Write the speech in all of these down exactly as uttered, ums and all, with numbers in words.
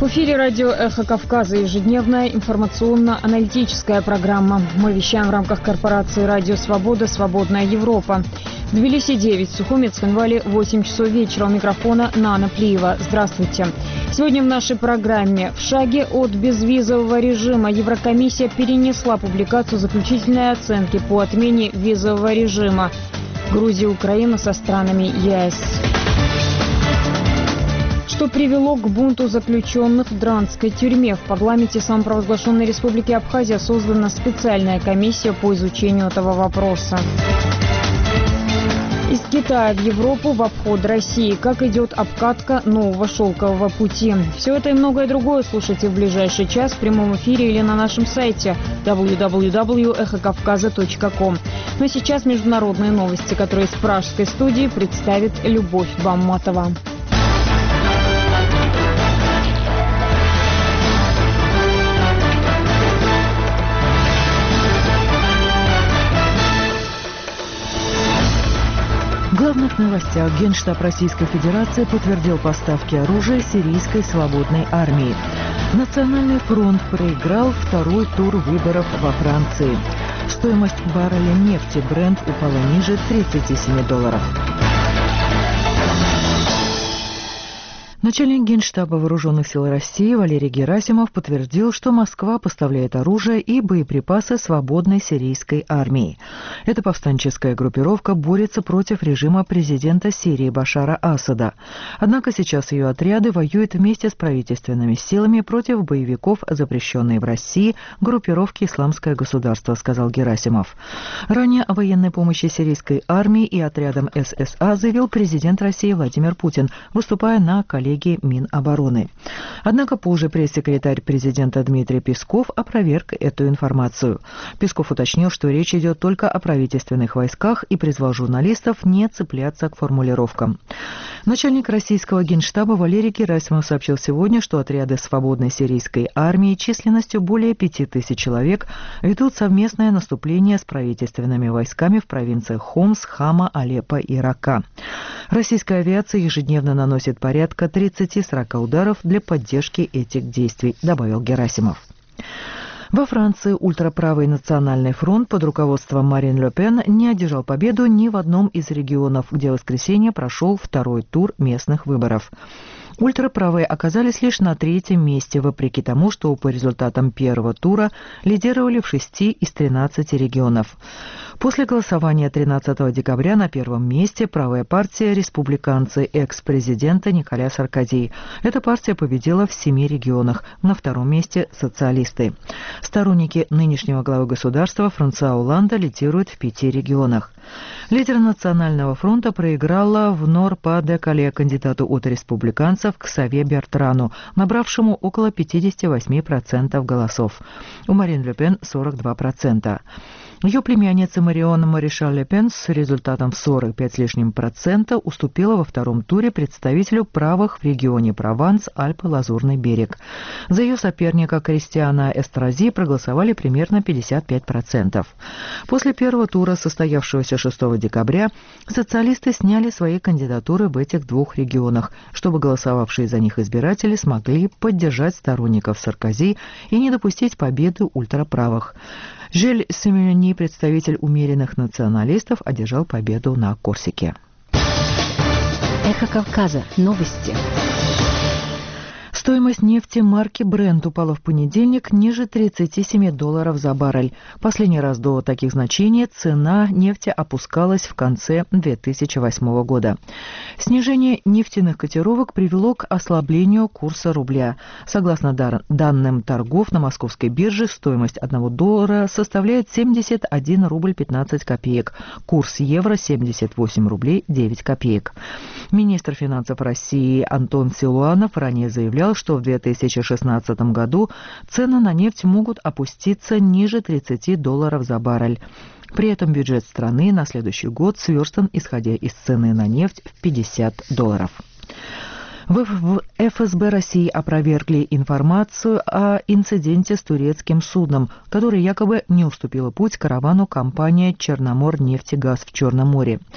В эфире радио «Эхо Кавказа», ежедневная информационно-аналитическая программа. Мы вещаем в рамках корпорации «Радио Свобода. Свободная Европа». В Тбилиси девять, в Сухуме, Цхинвале восемь часов вечера. У микрофона Нана Плиева. Здравствуйте. Сегодня в нашей программе: в шаге от безвизового режима. Еврокомиссия перенесла публикацию заключительной оценки по отмене визового режима. Грузия и Украина со странами ЕС. Что привело к бунту заключенных в Дранской тюрьме? В парламенте самопровозглашенной Республики Абхазия создана специальная комиссия по изучению этого вопроса. Из Китая в Европу в обход России. Как идет обкатка нового шелкового пути? Все это и многое другое слушайте в ближайший час в прямом эфире или на нашем сайте дабл ю дабл ю дабл ю точка эхо кавказа точка ком. Но сейчас международные новости, которые из пражской студии представит Любовь Бамматова. В главных новостях Генштаб Российской Федерации подтвердил поставки оружия сирийской свободной армии. Национальный фронт проиграл второй тур выборов во Франции. Стоимость барреля нефти Brent упала ниже тридцати семи долларов. Начальник Генштаба Вооруженных сил России Валерий Герасимов подтвердил, что Москва поставляет оружие и боеприпасы свободной сирийской армии. Эта повстанческая группировка борется против режима президента Сирии Башара Асада. Однако сейчас ее отряды воюют вместе с правительственными силами против боевиков, запрещенной в России группировки «Исламское государство», сказал Герасимов. Ранее о военной помощи сирийской армии и отрядам эс эс а заявил президент России Владимир Путин, выступая на коллегии Минобороны. Однако позже пресс-секретарь президента Дмитрий Песков опроверг эту информацию. Песков уточнил, что речь идет только о правительственных войсках и призвал журналистов не цепляться к формулировкам. Начальник российского Генштаба Валерий Герасимов сообщил сегодня, что отряды свободной сирийской армии численностью более пяти тысяч человек ведут совместное наступление с правительственными войсками в провинциях Хомс, Хама, Алеппо и Рака. Российская авиация ежедневно наносит порядка тридцати-сорока ударов для поддержки этих действий, добавил Герасимов. Во Франции ультраправый национальный фронт под руководством Марин Ле Пен не одержал победу ни в одном из регионов, где в воскресенье прошел второй тур местных выборов. Ультраправые оказались лишь на третьем месте, вопреки тому, что по результатам первого тура лидировали в шести из тринадцати регионов. После голосования тринадцатого декабря на первом месте правая партия «Республиканцы» экс-президента Николя Саркози. Эта партия победила в семи регионах. На втором месте социалисты. Сторонники нынешнего главы государства Франсуа Олланда лидируют в пяти регионах. Лидер Национального фронта проиграла в Нор-Па-де-Кале кандидату от республиканцев Ксавье Бертрану, набравшему около пятидесяти восьми процентов голосов. У Марин Ле Пен сорок два процента. Ее племянница Марион Маришаль Ле Пен с результатом в сорок пять с лишним процента уступила во втором туре представителю правых в регионе Прованс, Альпы, Лазурный берег. За ее соперника Кристиана Эстрази проголосовали примерно пятьдесят пять процентов. После первого тура, состоявшегося шестого декабря, социалисты сняли свои кандидатуры в этих двух регионах, чтобы голосовавшие за них избиратели смогли поддержать сторонников Саркози и не допустить победы ультраправых. Жиль Симеони, представитель умеренных националистов, одержал победу на Корсике. Эхо Кавказа. Новости. Стоимость нефти марки Brent упала в понедельник ниже тридцати семи долларов за баррель. Последний раз до таких значений цена нефти опускалась в конце две тысячи восьмого года. Снижение нефтяных котировок привело к ослаблению курса рубля. Согласно данным торгов на московской бирже, стоимость одного доллара составляет семьдесят один рубль пятнадцать копеек. Курс евро семьдесят восемь рублей девять копеек. Министр финансов России Антон Силуанов ранее заявлял, что в две тысячи шестнадцатом году цены на нефть могут опуститься ниже тридцати долларов за баррель. При этом бюджет страны на следующий год сверстан, исходя из цены на нефть, в пятьдесят долларов. В эф эс бэ России опровергли информацию о инциденте с турецким судном, которое якобы не уступило путь каравану компании «Черноморнефтегаз» в Черном море.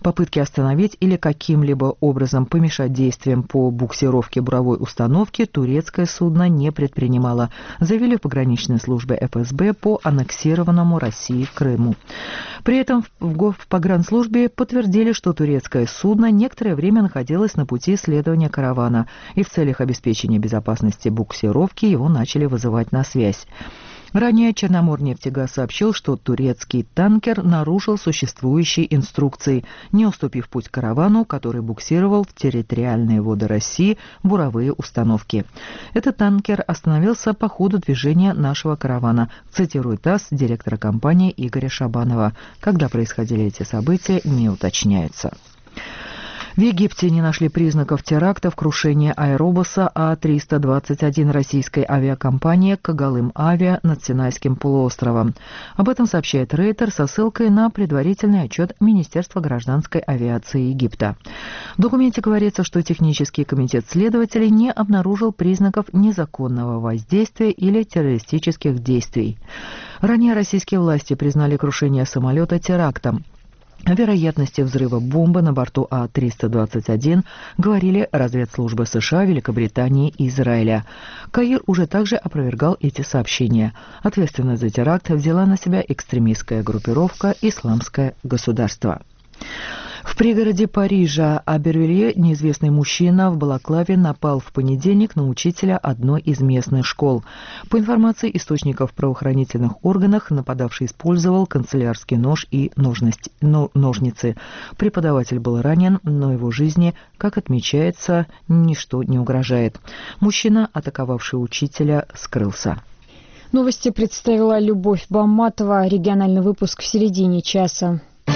Попытки остановить или каким-либо образом помешать действиям по буксировке буровой установки турецкое судно не предпринимало, заявили в пограничной службе эф эс бэ по аннексированному России в Крыму. При этом в погранслужбе подтвердили, что турецкое судно некоторое время находилось на пути следования каравана, и в целях обеспечения безопасности буксировки его начали вызывать на связь. Ранее Черноморнефтегаз сообщил, что турецкий танкер нарушил существующие инструкции, не уступив путь каравану, который буксировал в территориальные воды России буровые установки. Этот танкер остановился по ходу движения нашего каравана, цитирует ТАСС директора компании Игоря Шабанова. Когда происходили эти события, не уточняется. В Египте не нашли признаков терактов крушения аэробуса А триста двадцать один российской авиакомпании «Когалым Авиа» над Синайским полуостровом. Об этом сообщает Рейтер со ссылкой на предварительный отчет Министерства гражданской авиации Египта. В документе говорится, что технический комитет следователей не обнаружил признаков незаконного воздействия или террористических действий. Ранее российские власти признали крушение самолета терактом. О вероятности взрыва бомбы на борту А триста двадцать один говорили разведслужбы США, Великобритании и Израиля. Каир уже также опровергал эти сообщения. Ответственность за теракт взяла на себя экстремистская группировка «Исламское государство». В пригороде Парижа Абервилье неизвестный мужчина в балаклаве напал в понедельник на учителя одной из местных школ. По информации источников в правоохранительных органах, нападавший использовал канцелярский нож и ножницы. Преподаватель был ранен, но его жизни, как отмечается, ничто не угрожает. Мужчина, атаковавший учителя, скрылся. Новости представила Любовь Баматова. Региональный выпуск в середине часа.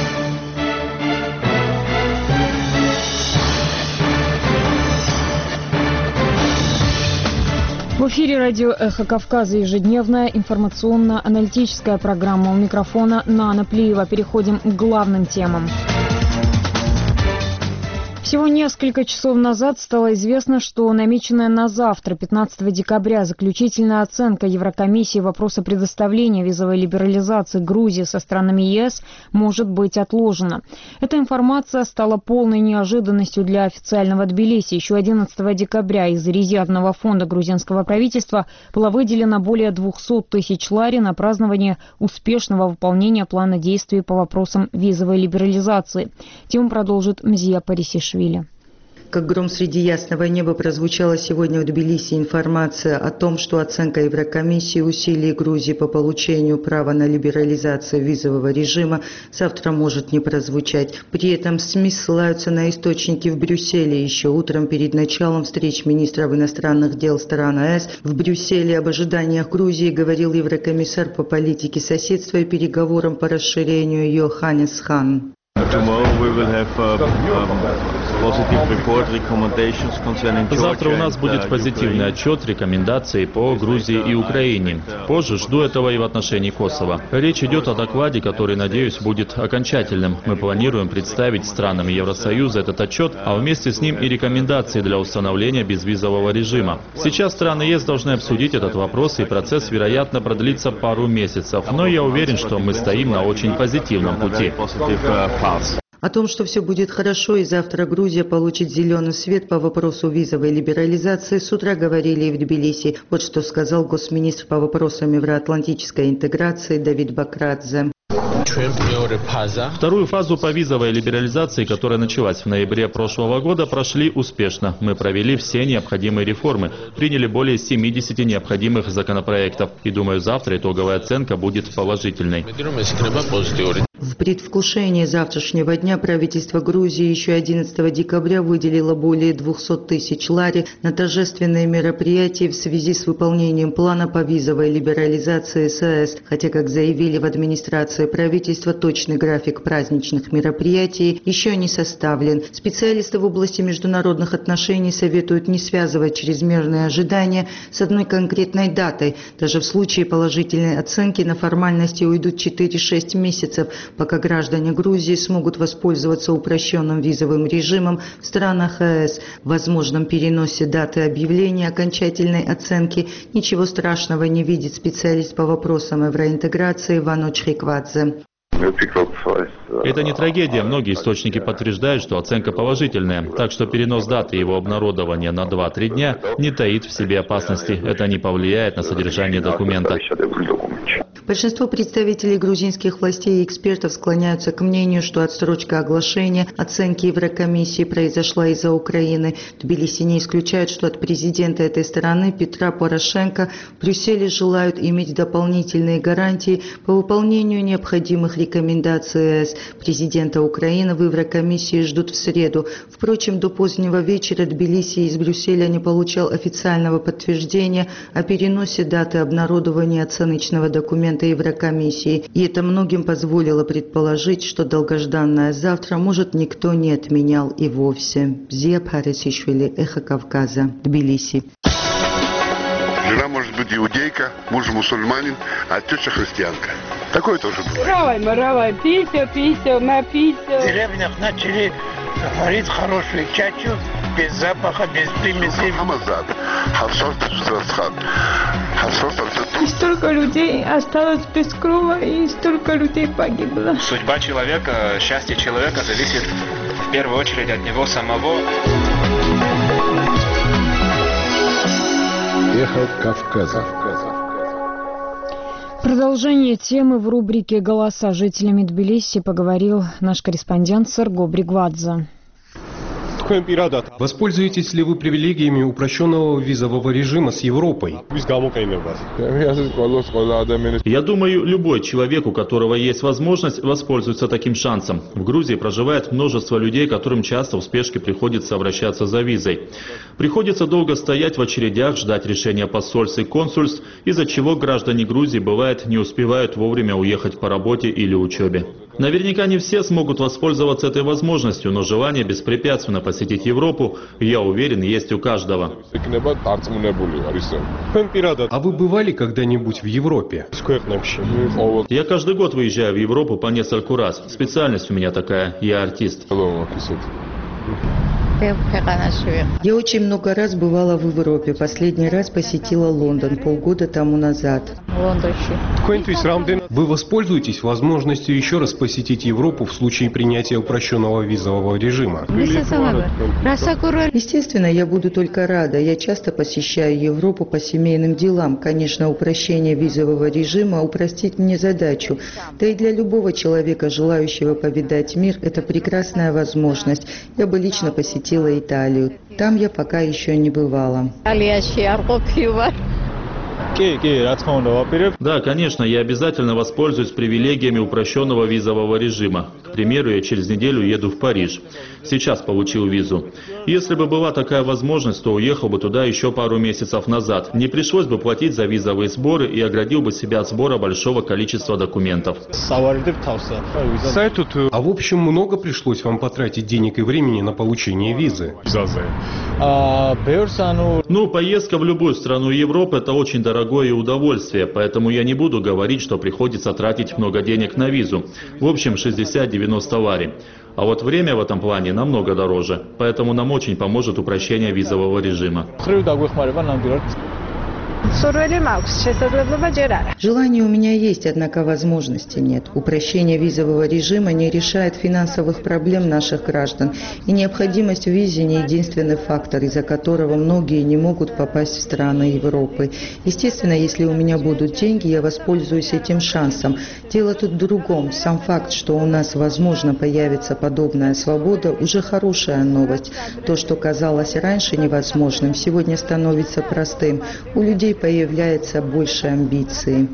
В эфире радио «Эхо Кавказа» ежедневная информационно-аналитическая программа. У микрофона Нана Плиева. Переходим к главным темам. Всего несколько часов назад стало известно, что намеченная на завтра, пятнадцатого декабря, заключительная оценка Еврокомиссии вопроса предоставления визовой либерализации Грузии со странами е эс может быть отложена. Эта информация стала полной неожиданностью для официального Тбилиси. Еще одиннадцатого декабря из резервного фонда грузинского правительства было выделено более двухсот тысяч лари на празднование успешного выполнения плана действий по вопросам визовой либерализации. Тему продолжит Мзия Парисишвили. Как гром среди ясного неба прозвучала сегодня в Тбилиси информация о том, что оценка Еврокомиссии усилий Грузии по получению права на либерализацию визового режима завтра может не прозвучать. При этом СМИ ссылаются на источники в Брюсселе. Еще утром перед началом встреч министров иностранных дел стран е эс в Брюсселе об ожиданиях Грузии говорил еврокомиссар по политике соседства и переговорам по расширению Йоханнес Хан. Завтра у нас будет позитивный отчет, рекомендации по Грузии и Украине. Позже жду этого и в отношении Косово. Речь идет о докладе, который, надеюсь, будет окончательным. Мы планируем представить странам Евросоюза этот отчет, а вместе с ним и рекомендации для установления безвизового режима. Сейчас страны е эс должны обсудить этот вопрос, и процесс, вероятно, продлится пару месяцев. Но я уверен, что мы стоим на очень позитивном пути. О том, что все будет хорошо и завтра Грузия получит зеленый свет по вопросу визовой либерализации, с утра говорили и в Тбилиси. Вот что сказал госминистр по вопросам евроатлантической интеграции Давид Бакрадзе. Вторую фазу по визовой либерализации, которая началась в ноябре прошлого года, прошли успешно. Мы провели все необходимые реформы, приняли более семидесяти необходимых законопроектов. И думаю, завтра итоговая оценка будет положительной. В предвкушении завтрашнего дня правительство Грузии еще одиннадцатого декабря выделило более двухсот тысяч лари на торжественные мероприятия в связи с выполнением плана по визовой либерализации с е эс. Хотя, как заявили в администрации правительства, точный график праздничных мероприятий еще не составлен. Специалисты в области международных отношений советуют не связывать чрезмерные ожидания с одной конкретной датой. Даже в случае положительной оценки на формальности уйдут четыре-шесть месяцев, пока граждане Грузии смогут воспользоваться упрощенным визовым режимом в странах е эс. В возможном переносе даты объявления окончательной оценки ничего страшного не видит специалист по вопросам евроинтеграции Вано Чхиквадзе. Это не трагедия. Многие источники подтверждают, что оценка положительная. Так что перенос даты его обнародования на два-три дня не таит в себе опасности. Это не повлияет на содержание документа. Большинство представителей грузинских властей и экспертов склоняются к мнению, что отсрочка оглашения оценки Еврокомиссии произошла из-за Украины. Тбилиси не исключают, что от президента этой страны Петра Порошенко в Брюсселе желают иметь дополнительные гарантии по выполнению необходимых рекомендаций ЕС. Президента Украины в Еврокомиссии ждут в среду. Впрочем, до позднего вечера Тбилиси из Брюсселя не получал официального подтверждения о переносе даты обнародования оценочного документа Еврокомиссии, и это многим позволило предположить, что долгожданное завтра, может, никто не отменял и вовсе. Зия Парисишвили, Эхо Кавказа, Тбилиси. Жена может быть иудейка, муж мусульманин, а теща христианка. Такое тоже бывает. Равай, маравай, пися, пися, напися. В деревнях начали варить хорошую чачу, без запаха, без примесей. Хамазад, Харсор Ташустрасхан, Харсор И столько людей осталось без крова, и столько людей погибло. Судьба человека, счастье человека зависит в первую очередь от него самого. Эхо Кавказа. Продолжение темы в рубрике «Голоса жителями Тбилиси» поговорил наш корреспондент Серго Бригвадзе. Воспользуетесь ли вы привилегиями упрощенного визового режима с Европой? Я думаю, любой человек, у которого есть возможность, воспользуется таким шансом. В Грузии проживает множество людей, которым часто в спешке приходится обращаться за визой. Приходится долго стоять в очередях, ждать решения посольств и консульств, из-за чего граждане Грузии, бывает, не успевают вовремя уехать по работе или учебе. Наверняка не все смогут воспользоваться этой возможностью, но желание беспрепятственно посетить Европу, я уверен, есть у каждого. А вы бывали когда-нибудь в Европе? Я каждый год выезжаю в Европу по нескольку раз. Специальность у меня такая, я артист. Я очень много раз бывала в Европе. Последний раз посетила Лондон полгода тому назад. Вы воспользуетесь возможностью еще раз посетить Европу в случае принятия упрощенного визового режима? Естественно, я буду только рада. Я часто посещаю Европу по семейным делам. Конечно, упрощение визового режима упростит мне задачу. Да и для любого человека, желающего повидать мир, это прекрасная возможность. Я бы лично посетила Италию. Там я пока еще не бывала. Да, конечно, я обязательно воспользуюсь привилегиями упрощенного визового режима. К примеру, я через неделю еду в Париж. Сейчас получил визу. Если бы была такая возможность, то уехал бы туда еще пару месяцев назад. Не пришлось бы платить за визовые сборы и оградил бы себя от сбора большого количества документов. А в общем, много пришлось вам потратить денег и времени на получение визы? Ну, поездка в любую страну Европы – это очень дорогое удовольствие, поэтому я не буду говорить, что приходится тратить много денег на визу. В общем, шестьдесят-девяносто лари. А вот время в этом плане намного дороже, поэтому нам очень поможет упрощение визового режима. Желание у меня есть, однако возможности нет. Упрощение визового режима не решает финансовых проблем наших граждан, и необходимость в визе не единственный фактор, из-за которого многие не могут попасть в страны Европы. Естественно, если у меня будут деньги, я воспользуюсь этим шансом. Дело тут в другом. Сам факт, что у нас, возможно, появится подобная свобода, уже хорошая новость. То, что казалось раньше невозможным, сегодня становится простым. У людей появляется больше амбиций.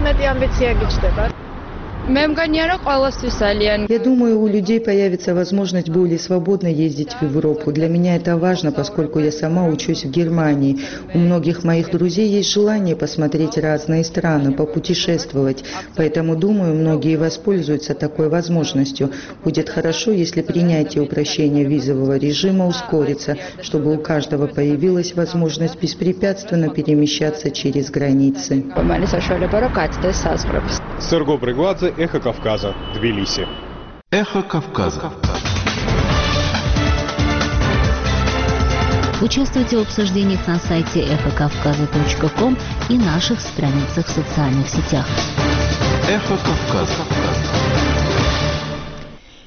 Я думаю, у людей появится возможность более свободно ездить в Европу. Для меня это важно, поскольку я сама учусь в Германии. У многих моих друзей есть желание посмотреть разные страны, попутешествовать. Поэтому, думаю, многие воспользуются такой возможностью. Будет хорошо, если принятие упрощения визового режима ускорится, чтобы у каждого появилась возможность беспрепятственно перемещаться через границы. Серго Бригвадзе, Эхо Кавказа, Тбилиси. Эхо Кавказа. Участвуйте в обсуждениях на сайте эхо кавказа точка ком и наших страницах в социальных сетях. Эхо Кавказа.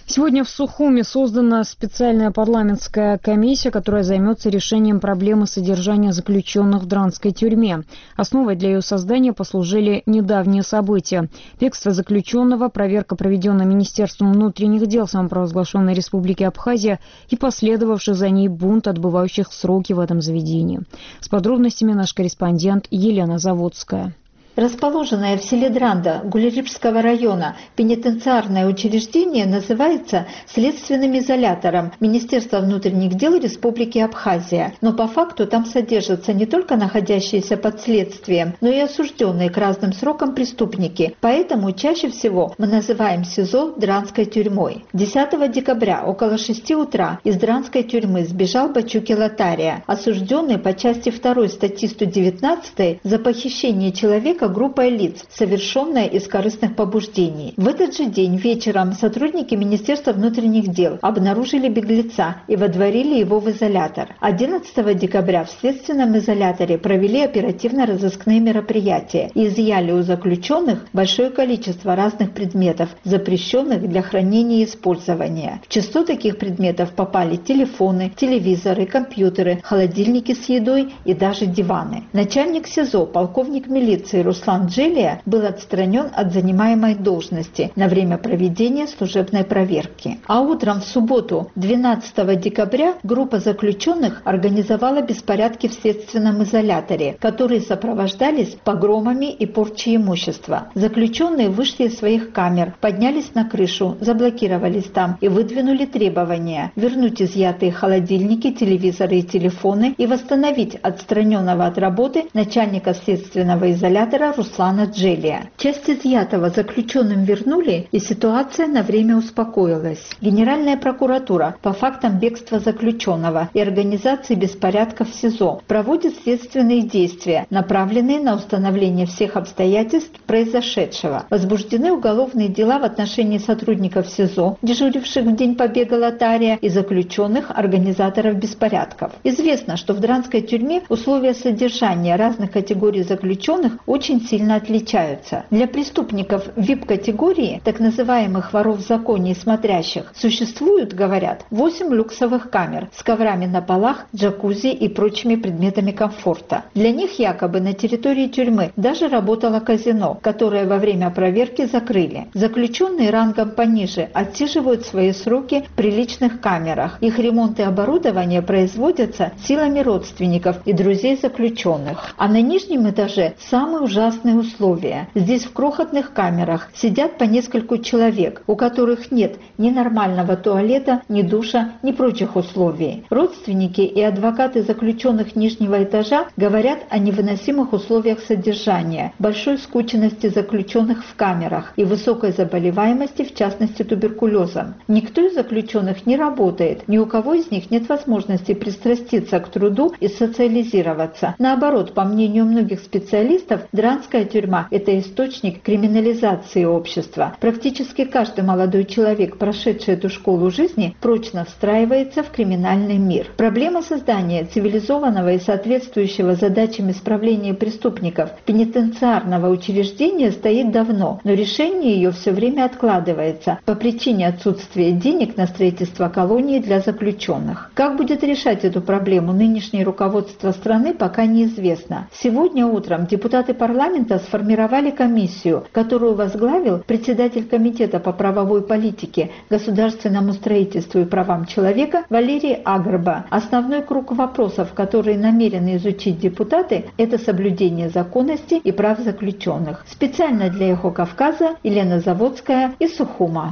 Сегодня в Сухуми создана специальная парламентская комиссия, которая займется решением проблемы содержания заключенных в Дранской тюрьме. Основой для ее создания послужили недавние события. Бегство заключенного, проверка, проведенная Министерством внутренних дел самопровозглашенной Республики Абхазия и последовавший за ней бунт отбывающих сроки в этом заведении. С подробностями наш корреспондент Елена Заводская. Расположенное в селе Дранда Гулерибского района пенитенциарное учреждение называется следственным изолятором Министерства внутренних дел Республики Абхазия. Но по факту там содержатся не только находящиеся под следствием, но и осужденные к разным срокам преступники. Поэтому чаще всего мы называем СИЗО Дранской тюрьмой. десятого декабря около шести утра из Дранской тюрьмы сбежал Бачуки Латария, осужденный по части второй статьи сто девятнадцать за похищение человека группой лиц, совершенная из корыстных побуждений. В этот же день вечером сотрудники Министерства внутренних дел обнаружили беглеца и водворили его в изолятор. одиннадцатого декабря в следственном изоляторе провели оперативно-розыскные мероприятия и изъяли у заключенных большое количество разных предметов, запрещенных для хранения и использования. В число таких предметов попали телефоны, телевизоры, компьютеры, холодильники с едой и даже диваны. Начальник СИЗО, полковник милиции Руслан Джелия, был отстранен от занимаемой должности на время проведения служебной проверки. А утром в субботу, двенадцатого декабря, группа заключенных организовала беспорядки в следственном изоляторе, которые сопровождались погромами и порчей имущества. Заключенные вышли из своих камер, поднялись на крышу, заблокировались там и выдвинули требования вернуть изъятые холодильники, телевизоры и телефоны и восстановить отстраненного от работы начальника следственного изолятора Руслана Джелия. Часть изъятого заключенным вернули, и ситуация на время успокоилась. Генеральная прокуратура по фактам бегства заключенного и организации беспорядков в СИЗО проводит следственные действия, направленные на установление всех обстоятельств произошедшего. Возбуждены уголовные дела в отношении сотрудников СИЗО, дежуривших в день побега Латария, и заключенных, организаторов беспорядков. Известно, что в Дранской тюрьме условия содержания разных категорий заключенных очень сильно отличаются. Для преступников ви ай пи-категории, так называемых воров в законе и смотрящих, существуют, говорят, восемь люксовых камер с коврами на полах, джакузи и прочими предметами комфорта. Для них якобы на территории тюрьмы даже работало казино, которое во время проверки закрыли. Заключенные рангом пониже отсиживают свои сроки в приличных камерах. Их ремонт и оборудование производятся силами родственников и друзей заключенных. А на нижнем этаже самые ужасные условия. Здесь в крохотных камерах сидят по нескольку человек, у которых нет ни нормального туалета, ни душа, ни прочих условий. Родственники и адвокаты заключенных нижнего этажа говорят о невыносимых условиях содержания, большой скученности заключенных в камерах и высокой заболеваемости, в частности туберкулезом. Никто из заключенных не работает, ни у кого из них нет возможности пристраститься к труду и социализироваться. Наоборот, по мнению многих специалистов, Дранская тюрьма – это источник криминализации общества. Практически каждый молодой человек, прошедший эту школу жизни, прочно встраивается в криминальный мир. Проблема создания цивилизованного и соответствующего задачам исправления преступников пенитенциарного учреждения стоит давно, но решение ее все время откладывается по причине отсутствия денег на строительство колонии для заключенных. Как будет решать эту проблему нынешнее руководство страны, пока неизвестно. Сегодня утром депутаты парламента сформировали комиссию, которую возглавил председатель Комитета по правовой политике, государственному строительству и правам человека Валерий Агрба. Основной круг вопросов, которые намерены изучить депутаты, это соблюдение законности и прав заключенных. Специально для «Эхо Кавказа» Елена Заводская из Сухума.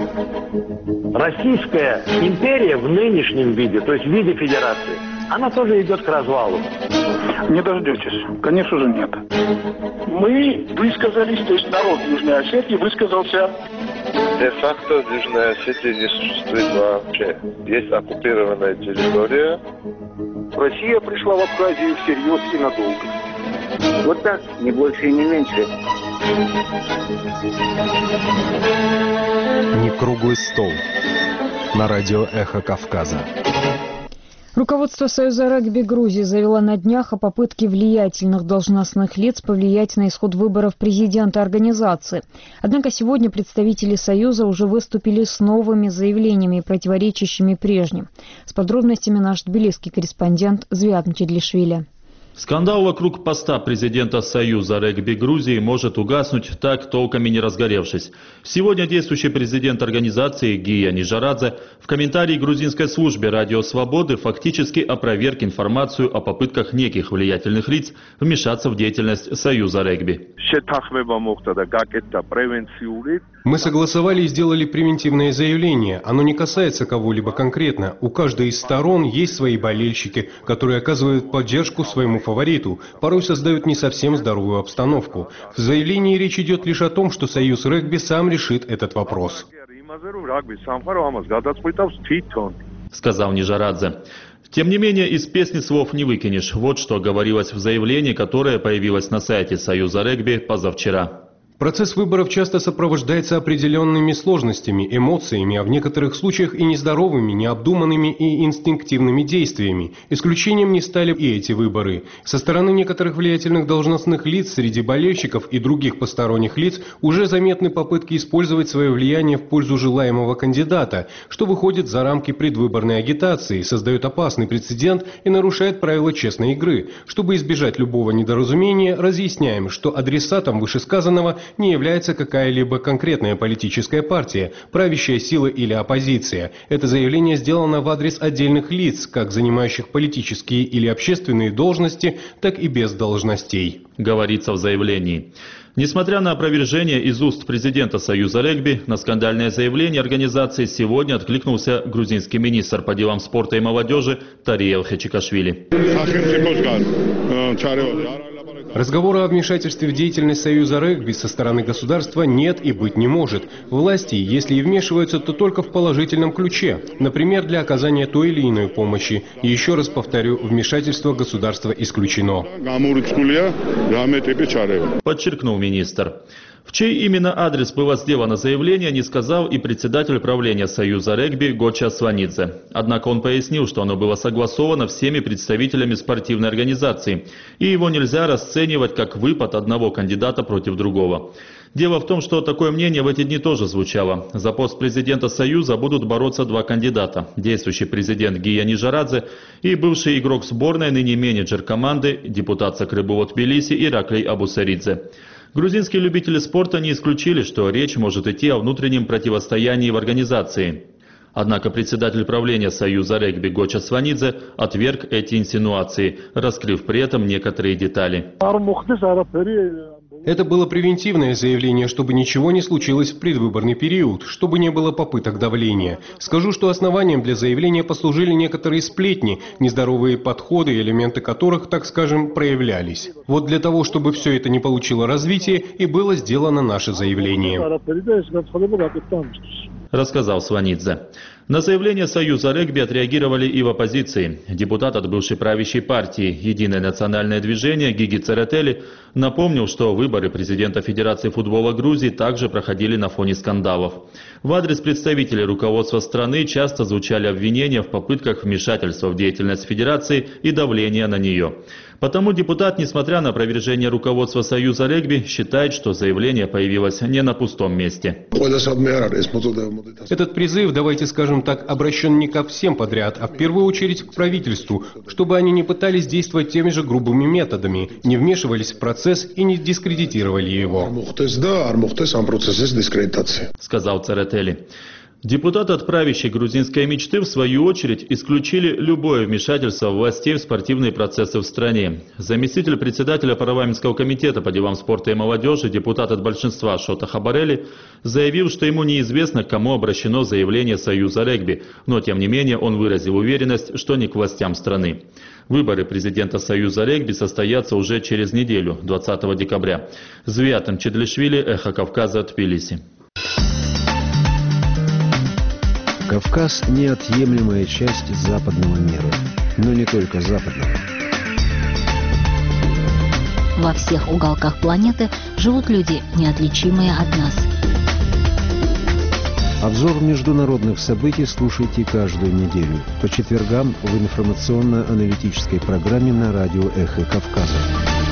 Российская империя в нынешнем виде, то есть в виде федерации, она тоже идет к развалу. Не дождетесь. Конечно же нет. Мы высказались, то есть народ Южной Осетии высказался. Де-факто Южная Осетия не существует вообще. Есть оккупированная территория. Россия пришла в Абхазию всерьез и надолго. Вот так, не больше и не меньше. Не круглый стол. На радио «Эхо Кавказа». Руководство Союза регби Грузии заявило на днях о попытке влиятельных должностных лиц повлиять на исход выборов президента организации. Однако сегодня представители Союза уже выступили с новыми заявлениями, противоречащими прежним. С подробностями наш тбилисский корреспондент Звиат Мчедлишвили. Скандал вокруг поста президента Союза регби Грузии может угаснуть, так толком и не разгоревшись. Сегодня действующий президент организации Гия Нижарадзе в комментарии грузинской службе «Радио Свободы» фактически опроверг информацию о попытках неких влиятельных лиц вмешаться в деятельность Союза регби. Мы согласовали и сделали превентивное заявление. Оно не касается кого-либо конкретно. У каждой из сторон есть свои болельщики, которые оказывают поддержку своему фавориту, порой создают не совсем здоровую обстановку. В заявлении речь идет лишь о том, что Союз регби сам решит этот вопрос. Сказал Нижарадзе. Тем не менее, из песни слов не выкинешь. Вот что говорилось в заявлении, которое появилось на сайте Союза регби позавчера. Процесс выборов часто сопровождается определенными сложностями, эмоциями, а в некоторых случаях и нездоровыми, необдуманными и инстинктивными действиями. Исключением не стали и эти выборы. Со стороны некоторых влиятельных должностных лиц, среди болельщиков и других посторонних лиц уже заметны попытки использовать свое влияние в пользу желаемого кандидата, что выходит за рамки предвыборной агитации, создает опасный прецедент и нарушает правила честной игры. Чтобы избежать любого недоразумения, разъясняем, что адресатом вышесказанного не является какая-либо конкретная политическая партия, правящая сила или оппозиция. Это заявление сделано в адрес отдельных лиц, как занимающих политические или общественные должности, так и без должностей. Говорится в заявлении. Несмотря на опровержение из уст президента Союза регби, на скандальное заявление организации сегодня откликнулся грузинский министр по делам спорта и молодежи Тариел Хечикашвили. Разговора о вмешательстве в деятельность Союза регби со стороны государства нет и быть не может. Власти, если и вмешиваются, то только в положительном ключе. Например, для оказания той или иной помощи. И еще раз повторю, вмешательство государства исключено. Подчеркнул министр. В чей именно адрес было сделано заявление, не сказал и председатель правления Союза регби Гоча Сванидзе. Однако он пояснил, что оно было согласовано всеми представителями спортивной организации, и его нельзя расценивать как выпад одного кандидата против другого. Дело в том, что такое мнение в эти дни тоже звучало. За пост президента Союза будут бороться два кандидата. Действующий президент Гия Нижарадзе и бывший игрок сборной, ныне менеджер команды, депутат Сакрыбуло Тбилиси Ираклий Абусаридзе. Грузинские любители спорта не исключили, что речь может идти о внутреннем противостоянии в организации. Однако председатель правления Союза регби Гоча Сванидзе отверг эти инсинуации, раскрыв при этом некоторые детали. Это было превентивное заявление, чтобы ничего не случилось в предвыборный период, чтобы не было попыток давления. Скажу, что основанием для заявления послужили некоторые сплетни, нездоровые подходы, элементы которых, так скажем, проявлялись. Вот для того, чтобы все это не получило развитие, и было сделано наше заявление. Рассказал Сванидзе. На заявление Союза регби отреагировали и в оппозиции. Депутат от бывшей правящей партии «Единое национальное движение» Гиги Церетели напомнил, что выборы президента Федерации футбола Грузии также проходили на фоне скандалов. В адрес представителей руководства страны часто звучали обвинения в попытках вмешательства в деятельность Федерации и давления на нее. Потому депутат, несмотря на опровержение руководства Союза регби, считает, что заявление появилось не на пустом месте. Этот призыв, давайте скажем так, обращен не ко всем подряд, а в первую очередь к правительству, чтобы они не пытались действовать теми же грубыми методами, не вмешивались в процесс и не дискредитировали его. Сказал Церетели. Депутаты от правящей грузинской мечты, в свою очередь, исключили любое вмешательство властей в спортивные процессы в стране. Заместитель председателя парламентского комитета по делам спорта и молодежи, депутат от большинства Шота Хабарели, заявил, что ему неизвестно, к кому обращено заявление Союза регби, но тем не менее он выразил уверенность, что не к властям страны. Выборы президента Союза регби состоятся уже через неделю, двадцатого декабря. Звиат Мчедлишвили, Эхо Кавказа, Тбилиси. Кавказ – неотъемлемая часть западного мира, но не только западного. Во всех уголках планеты живут люди, неотличимые от нас. Обзор международных событий слушайте каждую неделю по четвергам в информационно-аналитической программе на радио «Эхо Кавказа».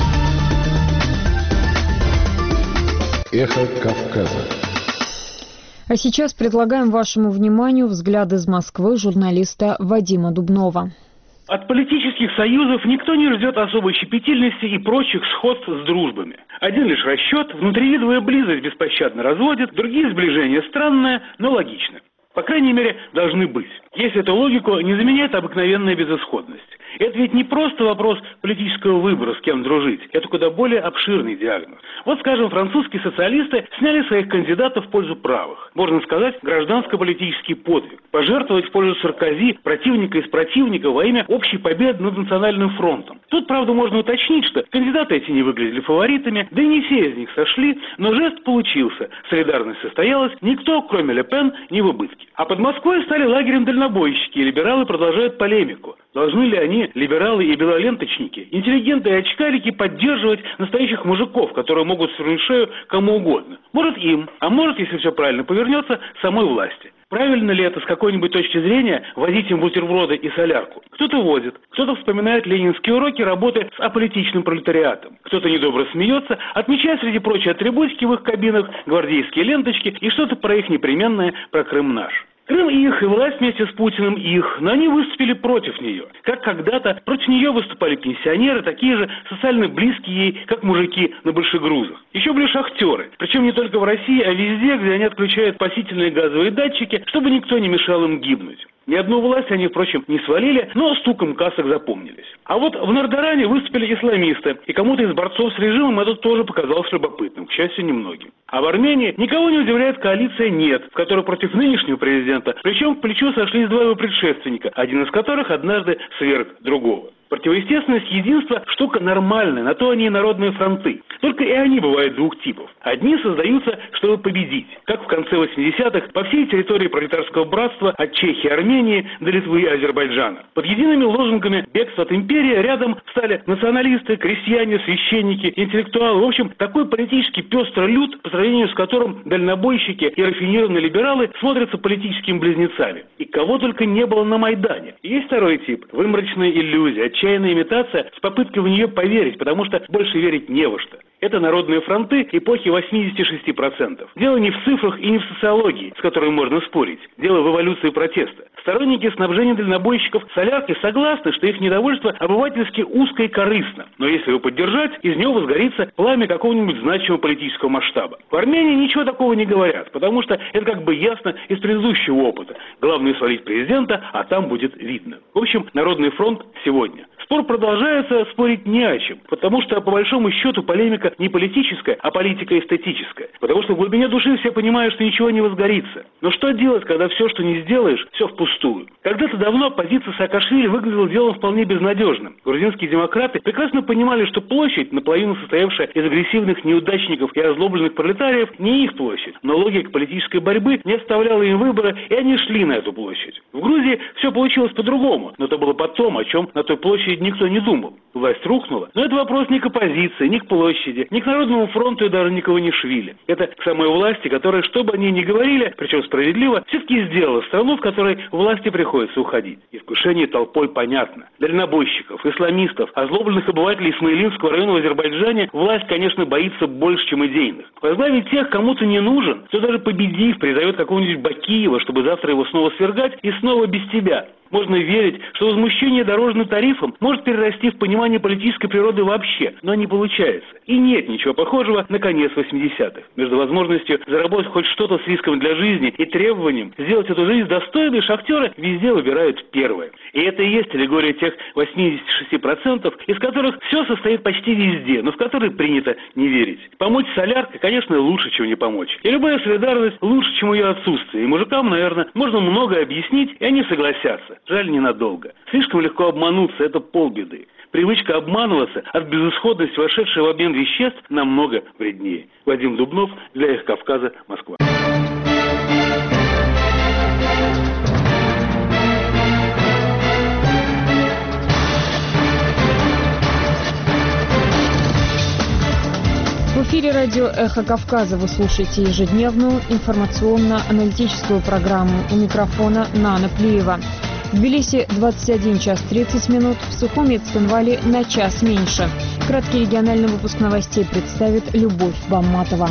«Эхо Кавказа». А сейчас предлагаем вашему вниманию взгляд из Москвы журналиста Вадима Дубнова. От политических союзов никто не ждет особой щепетильности и прочих сходств с дружбами. Один лишь расчет, внутривидовая близость беспощадно разводит, другие сближения странное, но логичное. По крайней мере, должны быть. Если эту логику не заменяет обыкновенная безысходность. Это ведь не просто вопрос политического выбора, с кем дружить. Это куда более обширный диагноз. Вот, скажем, французские социалисты сняли своих кандидатов в пользу правых. Можно сказать, гражданско-политический подвиг. Пожертвовать в пользу Саркози, противника из противника, во имя общей победы над национальным фронтом. Тут, правда, можно уточнить, что кандидаты эти не выглядели фаворитами, да и не все из них сошли, но жест получился. Солидарность состоялась, никто, кроме Ле Пен, не в убытке. А под Москвой стали лагерем дальнобойщики, и либералы продолжают полемику. Должны ли они, либералы и белоленточники, интеллигенты и очкарики, поддерживать настоящих мужиков, которые могут свернуть шею кому угодно? Может им, а может, если все правильно повернется, самой власти. Правильно ли это с какой-нибудь точки зрения возить им бутерброды и солярку? Кто-то возит, кто-то вспоминает ленинские уроки работы с аполитичным пролетариатом. Кто-то недобро смеется, отмечая среди прочей атрибутики в их кабинах гвардейские ленточки и что-то про их непременное про Крым наш. Крым их, и власть вместе с Путиным их, но они выступили против нее. Как когда-то против нее выступали пенсионеры, такие же социально близкие ей, как мужики на большегрузах. Еще были шахтеры, причем не только в России, а везде, где они отключают спасительные газовые датчики, чтобы никто не мешал им гибнуть. Ни одну власть они, впрочем, не свалили, но стуком касок запомнились. А вот в Нардаране выступили исламисты, и кому-то из борцов с режимом это тоже показалось любопытным, к счастью, немногим. А в Армении никого не удивляет коалиция «Нет», в которой против нынешнего президента плечом к плечу сошлись два его предшественника, один из которых однажды сверг другого. Противоестественность единства – штука нормальная, на то они и народные фронты. Только и они бывают двух типов. Одни создаются, чтобы победить, как в конце восьмидесятых по всей территории пролетарского братства от Чехии, Армении до Литвы и Азербайджана. Под едиными лозунгами бегства от империи рядом стали националисты, крестьяне, священники, интеллектуалы. В общем, такой политический пестрый люд, по сравнению с которым дальнобойщики и рафинированные либералы смотрятся политическими близнецами. И кого только не было на Майдане. И есть второй тип – выморочная иллюзия, отчаянная имитация с попыткой в нее поверить, потому что больше верить не во что. Это народные фронты эпохи восемьдесят шесть процентов. Дело не в цифрах и не в социологии, с которой можно спорить. Дело в эволюции протеста. Сторонники снабжения дальнобойщиков солярки согласны, что их недовольство обывательски узко и корыстно. Но если его поддержать, из него возгорится пламя какого-нибудь значимого политического масштаба. В Армении ничего такого не говорят, потому что это как бы ясно из предыдущего опыта. Главное свалить президента, а там будет видно. В общем, Народный фронт сегодня. Спор продолжается, спорить не о чем, потому что, по большому счету, полемика не политическая, а политико-эстетическая. Потому что в глубине души все понимают, что ничего не возгорится. Но что делать, когда все, что не сделаешь, все впустую? Когда-то давно позиция Саакашвили выглядела делом вполне безнадежным. Грузинские демократы прекрасно понимали, что площадь, наполовину состоявшая из агрессивных неудачников и озлобленных пролетариев, не их площадь. Но логика политической борьбы не оставляла им выбора, и они шли на эту площадь. В Грузии все получилось по-другому, но это было потом, о чем на той площади никто не думал. Власть рухнула. Но это вопрос не к оппозиции, не к площади, не к Народному фронту и даже никого не швили. Это к самой власти, которая, что бы они ни говорили, причем справедливо, все-таки сделала страну, в которой власти приходится уходить. Искушение толпой понятно. Дальнобойщиков, исламистов, озлобленных обывателей Исмаилинского района в Азербайджане власть, конечно, боится больше, чем идейных. Возглавить тех кому-то не нужен, кто даже победив, призовет какого-нибудь Бакиева, чтобы завтра его снова свергать и снова без тебя. Можно верить, что возмущение дорожным тарифом может перерасти в понимание политической природы вообще, но не получается. И нет ничего похожего на конец восьмидесятых. Между возможностью заработать хоть что-то с риском для жизни и требованием сделать эту жизнь достойной, шахтеры везде выбирают первое. И это и есть аллегория тех восьмидесяти шести процентов, из которых все состоит почти везде, но в которые принято не верить. Помочь соляркой, конечно, лучше, чем не помочь. И любая солидарность лучше, чем ее отсутствие. И мужикам, наверное, можно многое объяснить, и они согласятся. Жаль, ненадолго. Слишком легко обмануться, это полбеды. Привычка обманываться от безысходности, вошедшей в обмен веществ, намного вреднее. Вадим Дубнов, для «Эхо Кавказа», Москва. В эфире радио «Эхо Кавказа». Вы слушаете ежедневную информационно-аналитическую программу. У микрофона Нана Плиева. В Тбилиси двадцать один час тридцать минут, в Сухуми и Цхинвале на час меньше. Краткий региональный выпуск новостей представит Любовь Бамматова.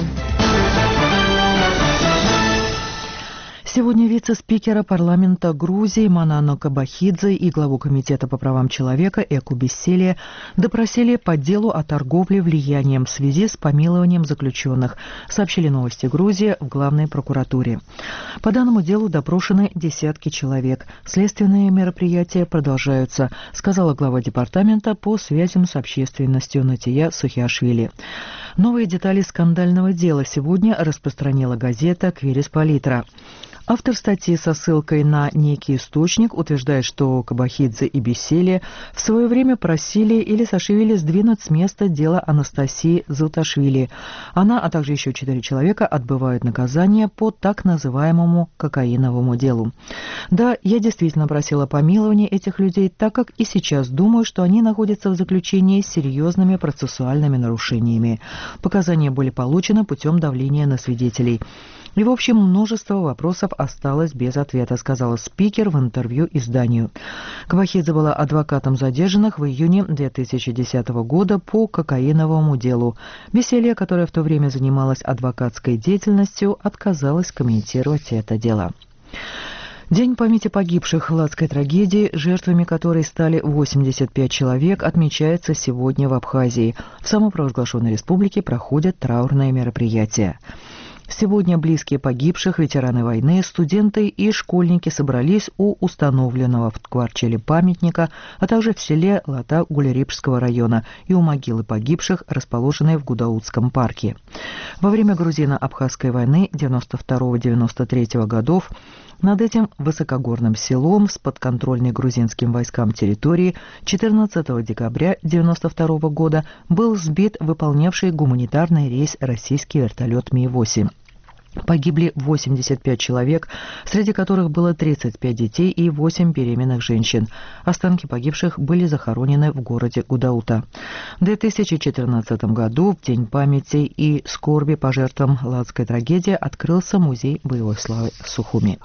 Сегодня вице-спикера парламента Грузии Манано Кабахидзе и главу Комитета по правам человека Эку Бесселия допросили по делу о торговле влиянием в связи с помилованием заключенных, сообщили «Новости Грузии» в главной прокуратуре. По данному делу допрошены десятки человек. Следственные мероприятия продолжаются, сказала глава департамента по связям с общественностью Натия Сухиашвили. Новые детали скандального дела сегодня распространила газета «Квирис Политра». Автор статьи со ссылкой на некий источник утверждает, что Кабахидзе и Бесселия в свое время просили или Саашвили сдвинуть с места дело Анастасии Зауташвили. Она, а также еще четыре человека отбывают наказание по так называемому кокаиновому делу. Да, я действительно просила помилования этих людей, так как и сейчас думаю, что они находятся в заключении с серьезными процессуальными нарушениями. Показания были получены путем давления на свидетелей. И, в общем, множество вопросов осталось без ответа, сказала спикер в интервью изданию. Кабахидзе была адвокатом задержанных в июне две тысячи десятого года по кокаиновому делу. Бесселия, которая в то время занималась адвокатской деятельностью, отказалась комментировать это дело. День памяти погибших в ладской трагедии, жертвами которой стали восемьдесят пять человек, отмечается сегодня в Абхазии. В самопровозглашенной республике проходят траурные мероприятия. Сегодня близкие погибших, ветераны войны, студенты и школьники собрались у установленного в Ткварчеле памятника, а также в селе Лата Гулерипшского района и у могилы погибших, расположенной в Гудаутском парке. Во время грузино-абхазской войны девяносто второго — девяносто третьего годов над этим высокогорным селом с подконтрольной грузинским войскам территории четырнадцатого декабря девяносто второго года был сбит выполнявший гуманитарный рейс российский вертолет Ми восемь. Погибли восемьдесят пять человек, среди которых было тридцать пять детей и восемь беременных женщин. Останки погибших были захоронены в городе Гудаута. В две тысячи четырнадцатом году, в День памяти и скорби по жертвам ладской трагедии, открылся музей боевой славы Сухуми.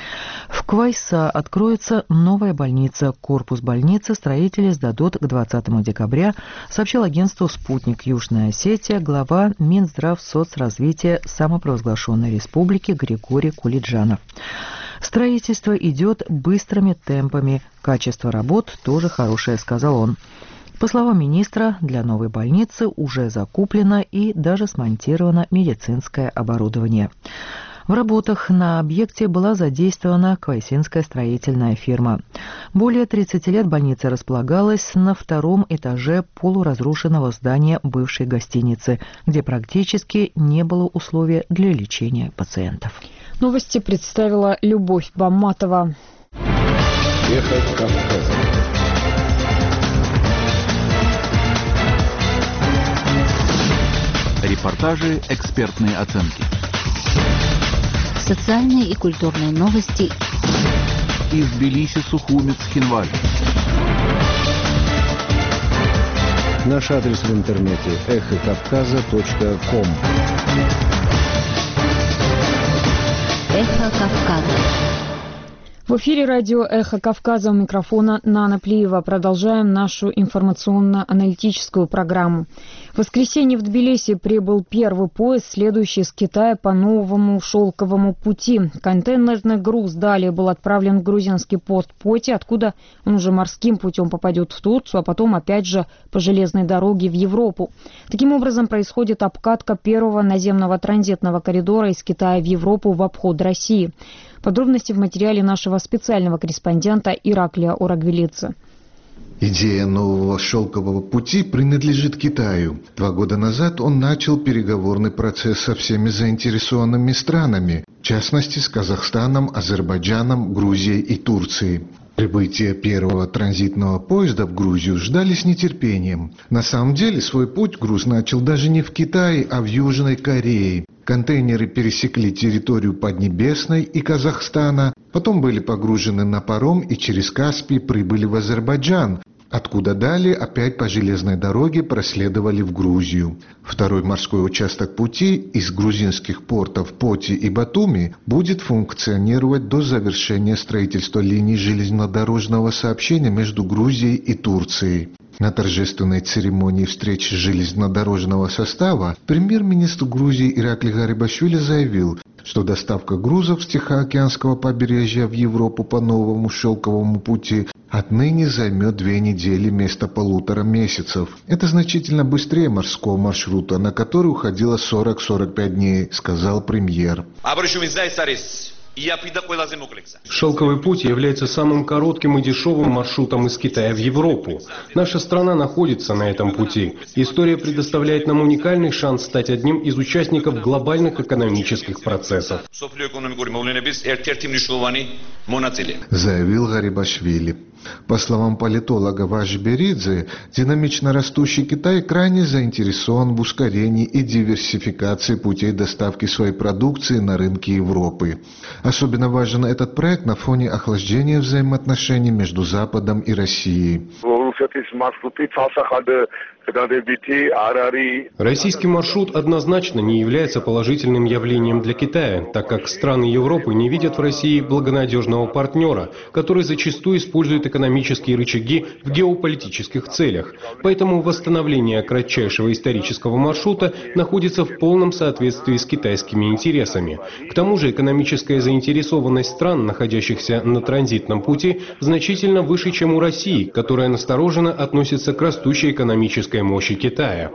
В Квайса откроется новая больница. Корпус больницы строители сдадут к двадцатому декабря, сообщил агентству «Спутник Южная Осетия» глава Минздравсоцразвития самопровозглашенной республики Григорий Кулиджанов. Строительство идет быстрыми темпами. Качество работ тоже хорошее, сказал он. По словам министра, для новой больницы уже закуплено и даже смонтировано медицинское оборудование. В работах на объекте была задействована квайсинская строительная фирма. Более тридцати лет больница располагалась на втором этаже полуразрушенного здания бывшей гостиницы, где практически не было условий для лечения пациентов. Новости представила Любовь Бамматова. Эхо Кавказа. Репортажи, экспертные оценки. Социальные и культурные новости из Тбилиси, Сухуми, Цхинваль. Наш адрес в интернете эхо кавказа точка ком. Эхо Кавказа. В эфире радио «Эхо Кавказа», у микрофона Нана Плиева. Продолжаем нашу информационно-аналитическую программу. В воскресенье в Тбилиси прибыл первый поезд, следующий из Китая по новому шелковому пути. Контейнерный груз далее был отправлен в грузинский порт Поти, откуда он уже морским путем попадет в Турцию, а потом опять же по железной дороге в Европу. Таким образом происходит обкатка первого наземного транзитного коридора из Китая в Европу в обход России. Подробности в материале нашего специального корреспондента Ираклия Орагвелидзе. Идея нового шелкового пути принадлежит Китаю. Два года назад он начал переговорный процесс со всеми заинтересованными странами, в частности с Казахстаном, Азербайджаном, Грузией и Турцией. Прибытие первого транзитного поезда в Грузию ждали с нетерпением. На самом деле свой путь груз начал даже не в Китае, а в Южной Корее. Контейнеры пересекли территорию Поднебесной и Казахстана, потом были погружены на паром и через Каспий прибыли в Азербайджан. откуда далее опять по железной дороге проследовали в Грузию. Второй морской участок пути из грузинских портов Поти и Батуми будет функционировать до завершения строительства линий железнодорожного сообщения между Грузией и Турцией. На торжественной церемонии встречи железнодорожного состава премьер-министр Грузии Иракли Гарибашвили заявил, что доставка грузов с Тихоокеанского побережья в Европу по новому шелковому пути отныне займет две недели вместо полутора месяцев. Это значительно быстрее морского маршрута, на который уходило сорок-сорок пять дней, сказал премьер. Шелковый путь является самым коротким и дешевым маршрутом из Китая в Европу. Наша страна находится на этом пути. История предоставляет нам уникальный шанс стать одним из участников глобальных экономических процессов, заявил Гарибашвили. По словам политолога Важи Беридзе, динамично растущий Китай крайне заинтересован в ускорении и диверсификации путей доставки своей продукции на рынки Европы. Особенно важен этот проект на фоне охлаждения взаимоотношений между Западом и Россией. Российский маршрут однозначно не является положительным явлением для Китая, так как страны Европы не видят в России благонадежного партнера, который зачастую использует экономические рычаги в геополитических целях. Поэтому восстановление кратчайшего исторического маршрута находится в полном соответствии с китайскими интересами. К тому же экономическая заинтересованность стран, находящихся на транзитном пути, значительно выше, чем у России, которая настороженно относится к растущей экономической мощи Китая.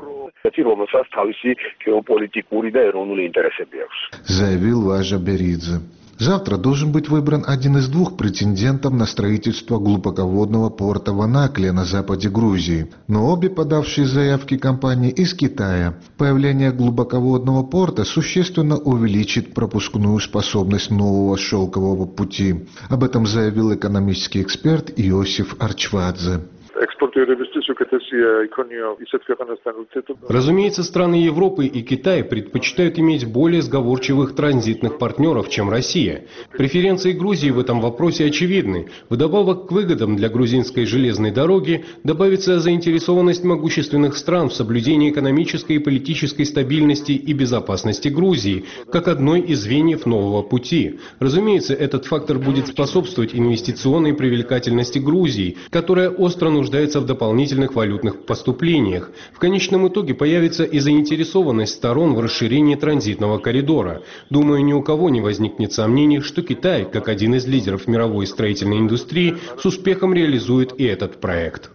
Заявил Важа Беридзе. Завтра должен быть выбран один из двух претендентов на строительство глубоководного порта в Анакле на западе Грузии. Но обе подавшие заявки компании из Китая. Появление глубоководного порта существенно увеличит пропускную способность нового шелкового пути. Об этом заявил экономический эксперт Иосиф Арчвадзе. Разумеется, страны Европы и Китай предпочитают иметь более сговорчивых транзитных партнеров, чем Россия. Преференции Грузии в этом вопросе очевидны. Вдобавок к выгодам для грузинской железной дороги добавится заинтересованность могущественных стран в соблюдении экономической и политической стабильности и безопасности Грузии, как одной из звеньев нового пути. Разумеется, этот фактор будет способствовать инвестиционной привлекательности Грузии, которая остро нуждается в дополнительных валютных поступлениях. В конечном итоге появится и заинтересованность сторон в расширении транзитного коридора. Думаю, ни у кого не возникнет сомнений, что Китай, как один из лидеров мировой строительной индустрии, с успехом реализует и этот проект.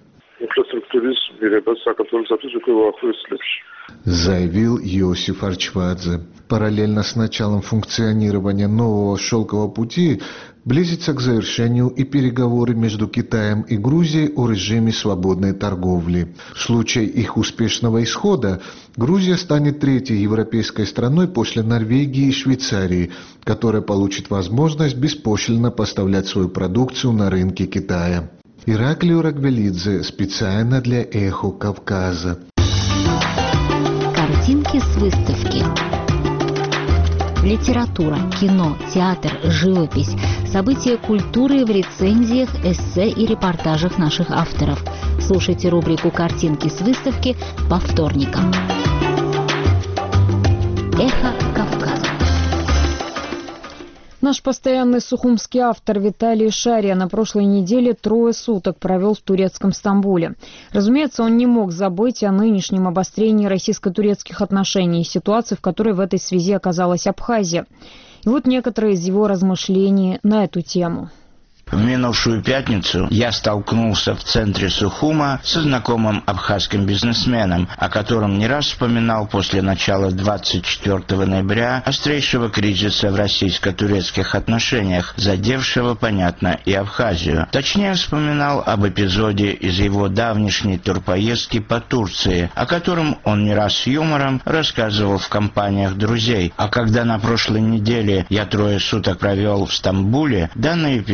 Заявил Иосиф Арчвадзе. Параллельно с началом функционирования нового шелкового пути близится к завершению и переговоры между Китаем и Грузией о режиме свободной торговли. В случае их успешного исхода Грузия станет третьей европейской страной после Норвегии и Швейцарии, которая получит возможность беспошлинно поставлять свою продукцию на рынки Китая. Иракли Урагвелидзе специально для «Эхо Кавказа». Картинки с выставки. Литература, кино, театр, живопись, события культуры в рецензиях, эссе и репортажах наших авторов. Слушайте рубрику «Картинки с выставки» по вторникам. Эхо Кавказа. Наш постоянный сухумский автор Виталий Шария на прошлой неделе трое суток провел в турецком Стамбуле. Разумеется, он не мог забыть о нынешнем обострении российско-турецких отношений и ситуации, в которой в этой связи оказалась Абхазия. И вот некоторые из его размышлений на эту тему. В минувшую пятницу я столкнулся в центре Сухума со знакомым абхазским бизнесменом, о котором не раз вспоминал после начала двадцать четвёртого ноября острейшего кризиса в российско-турецких отношениях, задевшего, понятно, и Абхазию. Точнее, вспоминал об эпизоде из его давнишней турпоездки по Турции, о котором он не раз с юмором рассказывал в компаниях друзей. А когда на прошлой неделе я трое суток провел в Стамбуле, данный эпизод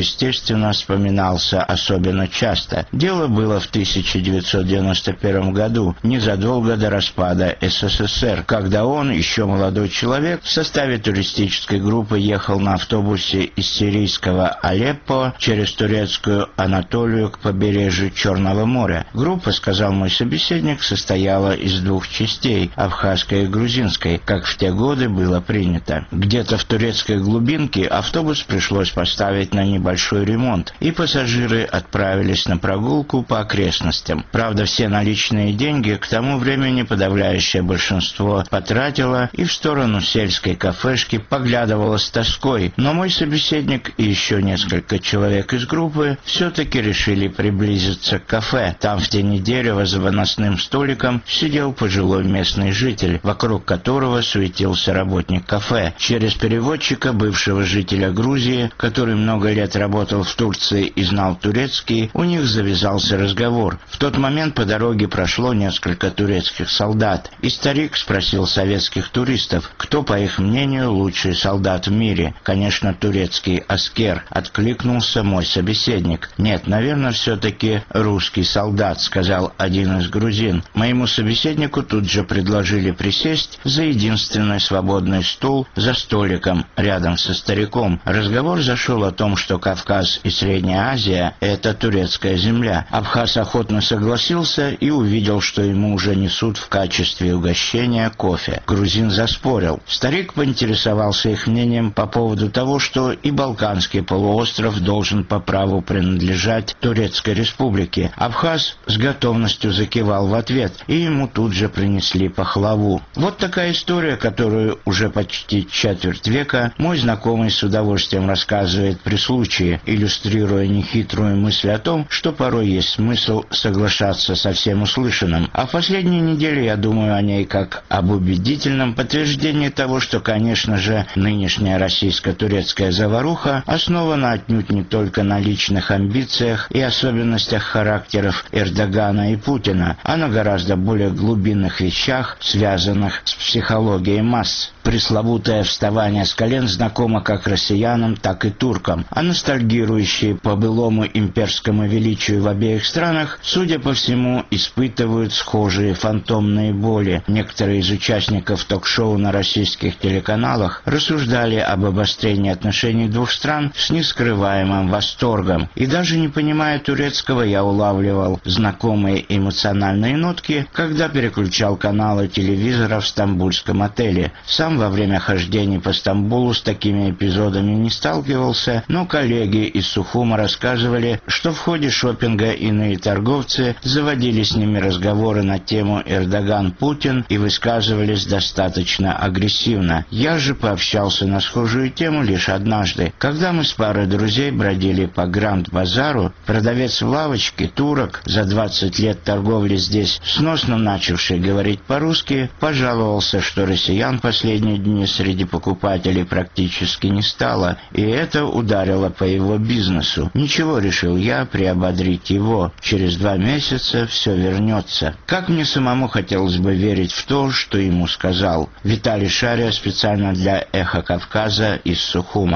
естественно, вспоминался особенно часто. Дело было в тысяча девятьсот девяносто первом году, незадолго до распада СССР, когда он, еще молодой человек, в составе туристической группы ехал на автобусе из сирийского Алеппо через турецкую Анатолию к побережью Черного моря. Группа, сказал мой собеседник, состояла из двух частей – абхазской и грузинской, как в те годы было принято. Где-то в турецкой глубинке автобус пришлось поставить на небольшой ремонт, и пассажиры отправились на прогулку по окрестностям. Правда, все наличные деньги к тому времени подавляющее большинство потратило и в сторону сельской кафешки поглядывало с тоской, но мой собеседник и еще несколько человек из группы все-таки решили приблизиться к кафе. Там в тени дерева за выносным столиком сидел пожилой местный житель, вокруг которого суетился работник кафе. Через переводчика, бывшего жителя Грузии, который много лет работал в Турции и знал турецкий, у них завязался разговор. В тот момент по дороге прошло несколько турецких солдат, и старик спросил советских туристов, кто, по их мнению, лучший солдат в мире. Конечно, турецкий аскер, откликнулся мой собеседник. Нет, наверное, все-таки русский солдат, сказал один из грузин. Моему собеседнику тут же предложили присесть за единственный свободный стул за столиком рядом со стариком. Разговор зашел о том, что Кавказ и Средняя Азия – это турецкая земля. Абхаз охотно согласился и увидел, что ему уже несут в качестве угощения кофе. Грузин заспорил. Старик поинтересовался их мнением по поводу того, что и Балканский полуостров должен по праву принадлежать Турецкой республике. Абхаз с готовностью закивал в ответ, и ему тут же принесли пахлаву. Вот такая история, которую уже почти четверть века мой знакомый с удовольствием рассказывает при случае, иллюстрируя нехитрую мысль о том, что порой есть смысл соглашаться со всем услышанным. А в последние недели я думаю о ней как об убедительном подтверждении того, что, конечно же, нынешняя российско-турецкая заваруха основана отнюдь не только на личных амбициях и особенностях характеров Эрдогана и Путина, а на гораздо более глубинных вещах, связанных с психологией масс. Пресловутое вставание с колен знакомо как россиянам, так и туркам, а ностальгирующие по былому имперскому величию в обеих странах, судя по всему, испытывают схожие фантомные боли. Некоторые из участников ток-шоу на российских телеканалах рассуждали об обострении отношений двух стран с нескрываемым восторгом. И даже не понимая турецкого, я улавливал знакомые эмоциональные нотки, когда переключал каналы телевизора в стамбульском отеле. Сам во время хождений по Стамбулу с такими эпизодами не сталкивался, но коллеги из Сухума рассказывали, что в ходе шопинга иные торговцы заводили с ними разговоры на тему Эрдоган-Путин и высказывались достаточно агрессивно. Я же пообщался на схожую тему лишь однажды. Когда мы с парой друзей бродили по Гранд-базару, продавец в лавочке, турок, за двадцать лет торговли здесь, сносно начавший говорить по-русски, пожаловался, что россиян последние дни среди покупателей практически не стало, и это ударило по его бизнесу. Ничего, решил я приободрить его. Через два месяца все вернется. Как мне самому хотелось бы верить в то, что ему сказал Виталий Шария специально для «Эхо Кавказа» из Сухума.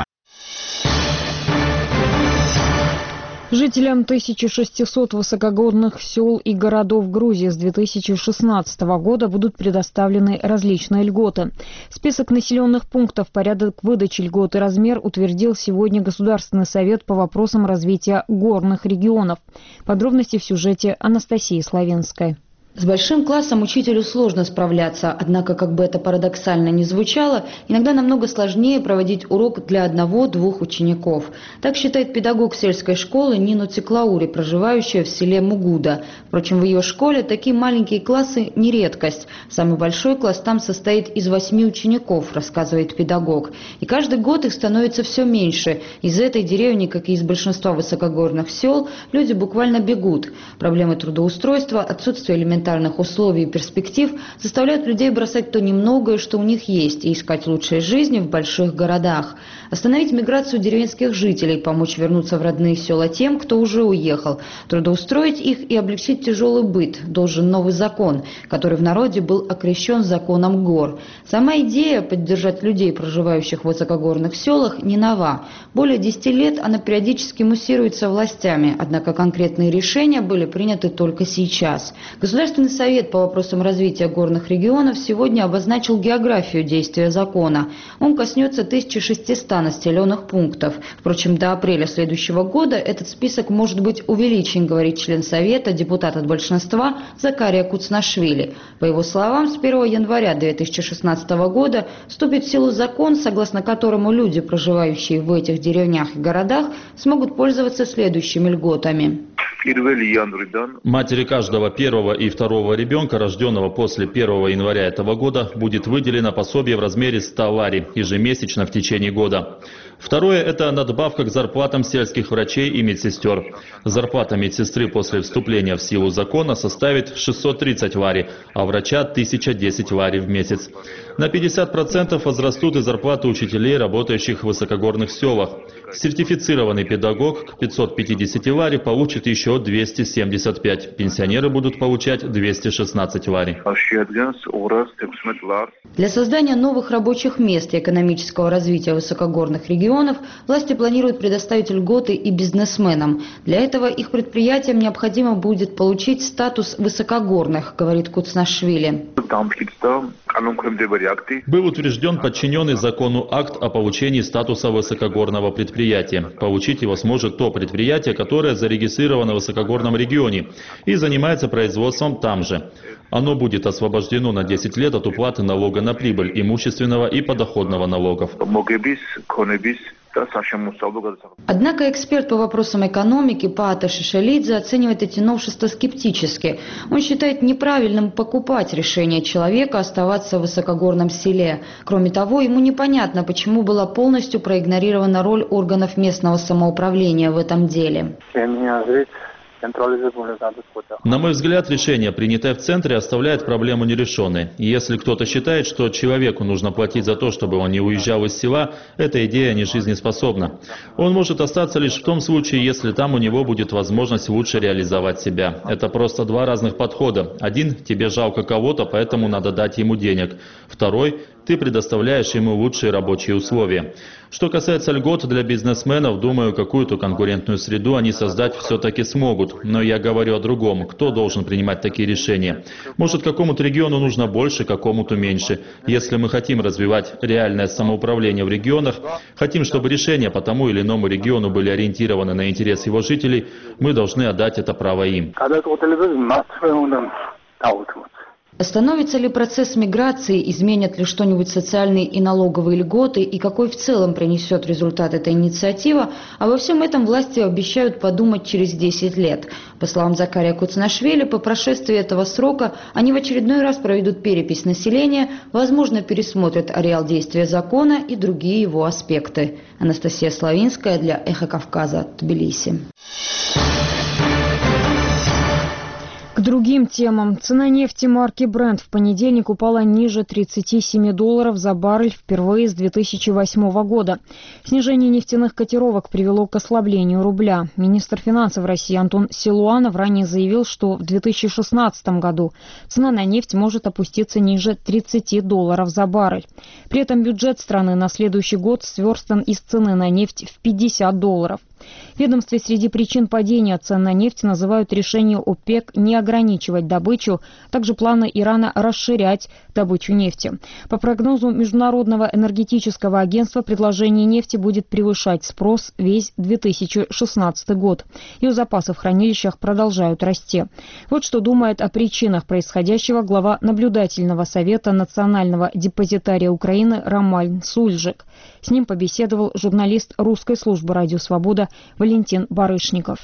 Жителям тысячи шестисот высокогорных сел и городов Грузии с две тысячи шестнадцатого года будут предоставлены различные льготы. Список населенных пунктов, порядок выдачи льгот и размер утвердил сегодня Государственный совет по вопросам развития горных регионов. Подробности в сюжете Анастасии Славенской. С большим классом учителю сложно справляться, однако, как бы это парадоксально ни звучало, иногда намного сложнее проводить урок для одного-двух учеников. Так считает педагог сельской школы Нину Циклаури, проживающая в селе Мугуда. Впрочем, в ее школе такие маленькие классы не редкость. Самый большой класс там состоит из восьми учеников, рассказывает педагог. И каждый год их становится все меньше. Из этой деревни, как и из большинства высокогорных сел, люди буквально бегут. Проблемы трудоустройства, отсутствие элементарных элементарных условий и перспектив заставляют людей бросать то немногое, что у них есть, и искать лучшей жизни в больших городах. Остановить миграцию деревенских жителей, помочь вернуться в родные села тем, кто уже уехал, трудоустроить их и облегчить тяжелый быт должен новый закон, который в народе был окрещен законом гор. Сама идея поддержать людей, проживающих в высокогорных селах, не нова. Более десяти лет она периодически муссируется властями, однако конкретные решения были приняты только сейчас. Государственный совет по вопросам развития горных регионов сегодня обозначил географию действия закона. Он коснется тысячи шестисот населенных пунктов. Впрочем, до апреля следующего года этот список может быть увеличен, говорит член Совета, депутат от большинства Закария Куцнашвили. По его словам, с первого января две тысячи шестнадцатого года вступит в силу закон, согласно которому люди, проживающие в этих деревнях и городах, смогут пользоваться следующими льготами. Матери каждого первого и второго ребенка, рожденного после первого января этого года, будет выделено пособие в размере ста лари ежемесячно в течение года. Второе – это надбавка к зарплатам сельских врачей и медсестер. Зарплата медсестры после вступления в силу закона составит шестьсот тридцать лари, а врача – тысяча десять лари в месяц. На пятьдесят процентов возрастут и зарплаты учителей, работающих в высокогорных селах. Сертифицированный педагог к пятьсот пятидесяти лари получит еще двести семьдесят пять. Пенсионеры будут получать двести шестнадцать лари. Для создания новых рабочих мест и экономического развития высокогорных регионов власти планируют предоставить льготы и бизнесменам. Для этого их предприятиям необходимо будет получить статус высокогорных, говорит Куцнашвили. Был утвержден подчиненный закону акт о получении статуса высокогорного предприятия. Получить его сможет то предприятие, которое зарегистрировано в высокогорном регионе и занимается производством там же. Оно будет освобождено на десять лет от уплаты налога на прибыль, имущественного и подоходного налогов. Однако эксперт по вопросам экономики Паата Шишелидзе оценивает эти новшества скептически. Он считает неправильным покупать решение человека оставаться в высокогорном селе. Кроме того, ему непонятно, почему была полностью проигнорирована роль органов местного самоуправления в этом деле. На мой взгляд, решение, принятое в центре, оставляет проблему нерешенной. Если кто-то считает, что человеку нужно платить за то, чтобы он не уезжал из села, эта идея не жизнеспособна. Он может остаться лишь в том случае, если там у него будет возможность лучше реализовать себя. Это просто два разных подхода. Один – тебе жалко кого-то, поэтому надо дать ему денег. Второй – ты предоставляешь ему лучшие рабочие условия. Что касается льгот для бизнесменов, думаю, какую-то конкурентную среду они создать все-таки смогут. Но я говорю о другом. Кто должен принимать такие решения? Может, какому-то региону нужно больше, какому-то меньше. Если мы хотим развивать реальное самоуправление в регионах, хотим, чтобы решения по тому или иному региону были ориентированы на интерес его жителей, мы должны отдать это право им. Остановится ли процесс миграции, изменят ли что-нибудь социальные и налоговые льготы и какой в целом принесет результат эта инициатива, обо всем этом власти обещают подумать через десять лет. По словам Закария Куцнашвили, по прошествии этого срока они в очередной раз проведут перепись населения, возможно, пересмотрят ареал действия закона и другие его аспекты. Анастасия Славинская для Эхо Кавказа, Тбилиси. К другим темам. Цена нефти марки Brent в понедельник упала ниже тридцати семи долларов за баррель впервые с две тысячи восьмого года. Снижение нефтяных котировок привело к ослаблению рубля. Министр финансов России Антон Силуанов ранее заявил, что в две тысячи шестнадцатом году цена на нефть может опуститься ниже тридцати долларов за баррель. При этом бюджет страны на следующий год сверстан из цены на нефть в пятьдесят долларов. В ведомстве среди причин падения цен на нефть называют решение ОПЕК не ограничивать добычу, также планы Ирана расширять добычу нефти. По прогнозу Международного энергетического агентства, предложение нефти будет превышать спрос весь две тысячи шестнадцатый год. Ее запасы в хранилищах продолжают расти. Вот что думает о причинах происходящего глава наблюдательного совета Национального депозитария Украины Роман Сульжик. С ним побеседовал журналист русской службы «Радио Свобода» Валентин Барышников.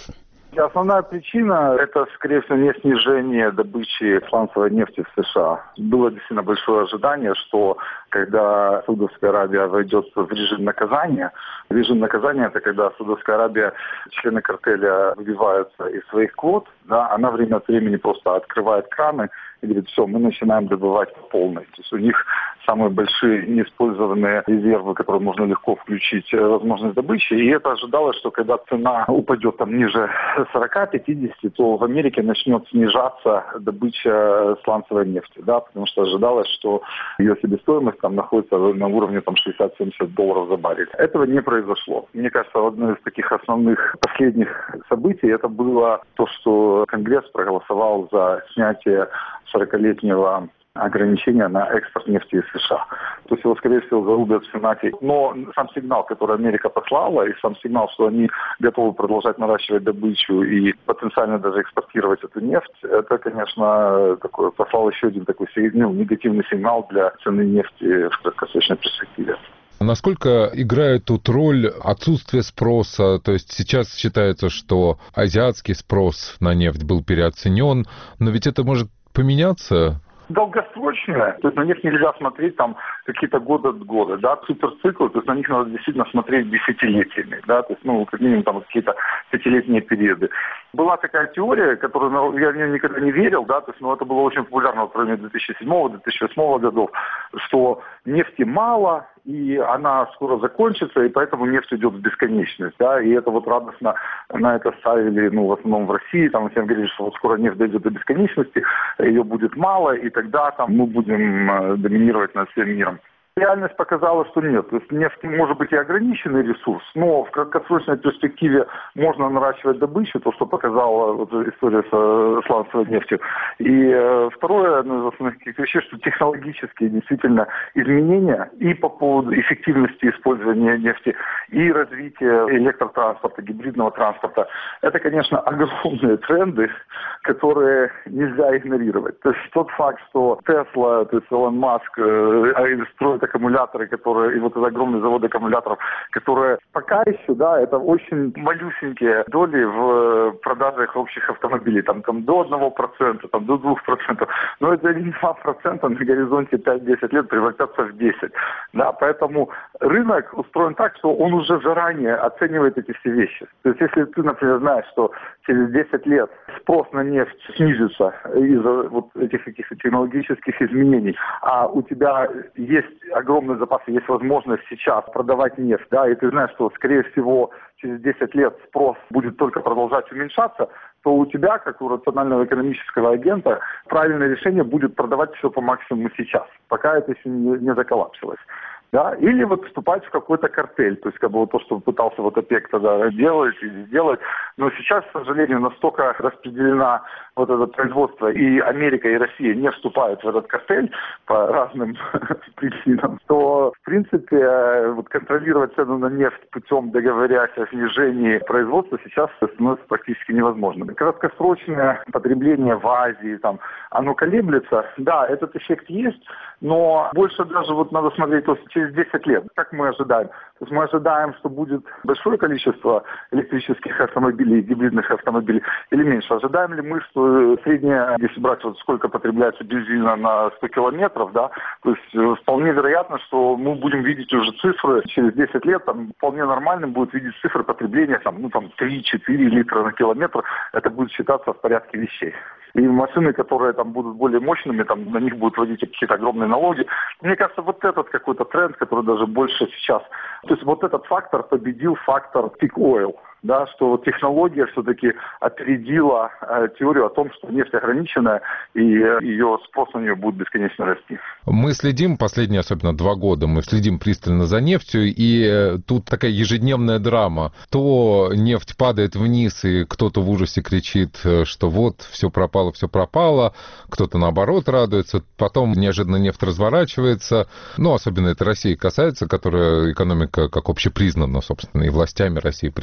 Основная причина – это, скорее всего, не снижение добычи сланцевой нефти в США. Было действительно большое ожидание, что когда Саудовская Аравия войдет в режим наказания, режим наказания – это когда Саудовская Аравия, члены картеля выбиваются из своих квот, да, она время от времени просто открывает краны и говорит, все, мы начинаем добывать по полной. То есть у них самые большие неиспользованные резервы, которые можно легко включить, возможность добычи. И это ожидалось, что когда цена упадет там ниже сорок-пятьдесят, то в Америке начнет снижаться добыча сланцевой нефти, да, потому что ожидалось, что ее себестоимость там находится на уровне там шестьдесят-семьдесят долларов за баррель. Этого не произошло. Мне кажется, одно из таких основных последних событий это было то, что Конгресс проголосовал за снятие сорокалетнего ограничения на экспорт нефти из США. То есть его, скорее всего, зарубят в Сенате. Но сам сигнал, который Америка послала, и сам сигнал, что они готовы продолжать наращивать добычу и потенциально даже экспортировать эту нефть, это, конечно, такой, послал еще один такой ну, негативный сигнал для цены нефти в краткосрочной перспективе. Насколько играет тут роль отсутствие спроса? То есть сейчас считается, что азиатский спрос на нефть был переоценен, но ведь это может поменяться? Долгосрочная, то есть на них нельзя смотреть там какие-то годы от года, да, суперциклы, то есть на них надо действительно смотреть десятилетиями, да, то есть, ну, как минимум там какие-то пятилетние периоды. Была такая теория, которую ну, я в нее никогда не верил, да, то есть, ну, это было очень популярно в районе две тысячи седьмого - две тысячи восьмого годов, что нефти мало, и она скоро закончится, и поэтому нефть идет в бесконечность, да, и это вот радостно на это ставили, ну, в основном в России, там всем говорили, что вот скоро нефть дойдет до бесконечности, ее будет мало, и тогда там мы будем доминировать над всем миром. Реальность показала, что нет. То есть нефть может быть и ограниченный ресурс, но в краткосрочной перспективе можно наращивать добычу, то, что показала вот история с сланцевой нефтью. И э, второе, одно из основных вещей, что технологические действительно изменения и по поводу эффективности использования нефти, и развития электротранспорта, гибридного транспорта, это, конечно, огромные тренды, которые нельзя игнорировать. То есть тот факт, что Тесла, то есть Илон Маск э, строит аккумуляторы, которые, и вот этот огромный завод аккумуляторов, которые пока еще, да, это очень малюсенькие доли в продажах общих автомобилей, там, там до одного процента, там, до двух процентов, но это один-два процента на горизонте пять-десять лет превратятся в десять, да, поэтому рынок устроен так, что он уже заранее оценивает эти все вещи. То есть, если ты, например, знаешь, что через десять лет спрос на нефть снизится из-за вот этих каких-то технологических изменений, а у тебя есть огромные запасы, есть возможность сейчас продавать нефть, да, и ты знаешь, что, скорее всего, через десять лет спрос будет только продолжать уменьшаться, то у тебя, как у рационального экономического агента, правильное решение будет продавать все по максимуму сейчас, пока это еще не, не заколлапсилось. Да, или вот вступать в какой-то картель, то есть как бы вот то, что пытался вот ОПЕК тогда делать и сделать, но сейчас, к сожалению, настолько распределена вот это производство, и Америка, и Россия не вступают в этот картель по разным причинам, то, в принципе, вот контролировать цену на нефть путем договорясь о снижении производства сейчас становится практически невозможным. Краткосрочное потребление в Азии, там, оно колеблется, да, этот эффект есть, но больше даже вот надо смотреть то, через десять лет, как мы ожидаем. То есть мы ожидаем, что будет большое количество электрических автомобилей, гибридных автомобилей или меньше. Ожидаем ли мы, что средняя, если брать вот сколько потребляется бензина на сто километров, да, то есть вполне вероятно, что мы будем видеть уже цифры через десять лет, там вполне нормально будет видеть цифры потребления, там, ну там три-четыре литра на километр, это будет считаться в порядке вещей. И машины, которые там будут более мощными, там на них будут вводить какие-то огромные налоги. Мне кажется, вот этот какой-то тренд, который даже больше сейчас. То есть вот этот фактор победил фактор peak oil. Да, что технология все-таки опередила э, теорию о том, что нефть ограниченная, и э, ее спрос на нее будет бесконечно расти. Мы следим, последние особенно два года, мы следим пристально за нефтью, и э, тут такая ежедневная драма. То нефть падает вниз, и кто-то в ужасе кричит, что вот, все пропало, все пропало, кто-то наоборот радуется, потом неожиданно нефть разворачивается, ну, особенно это России касается, которая экономика как общепризнана, собственно, и властями России признана, что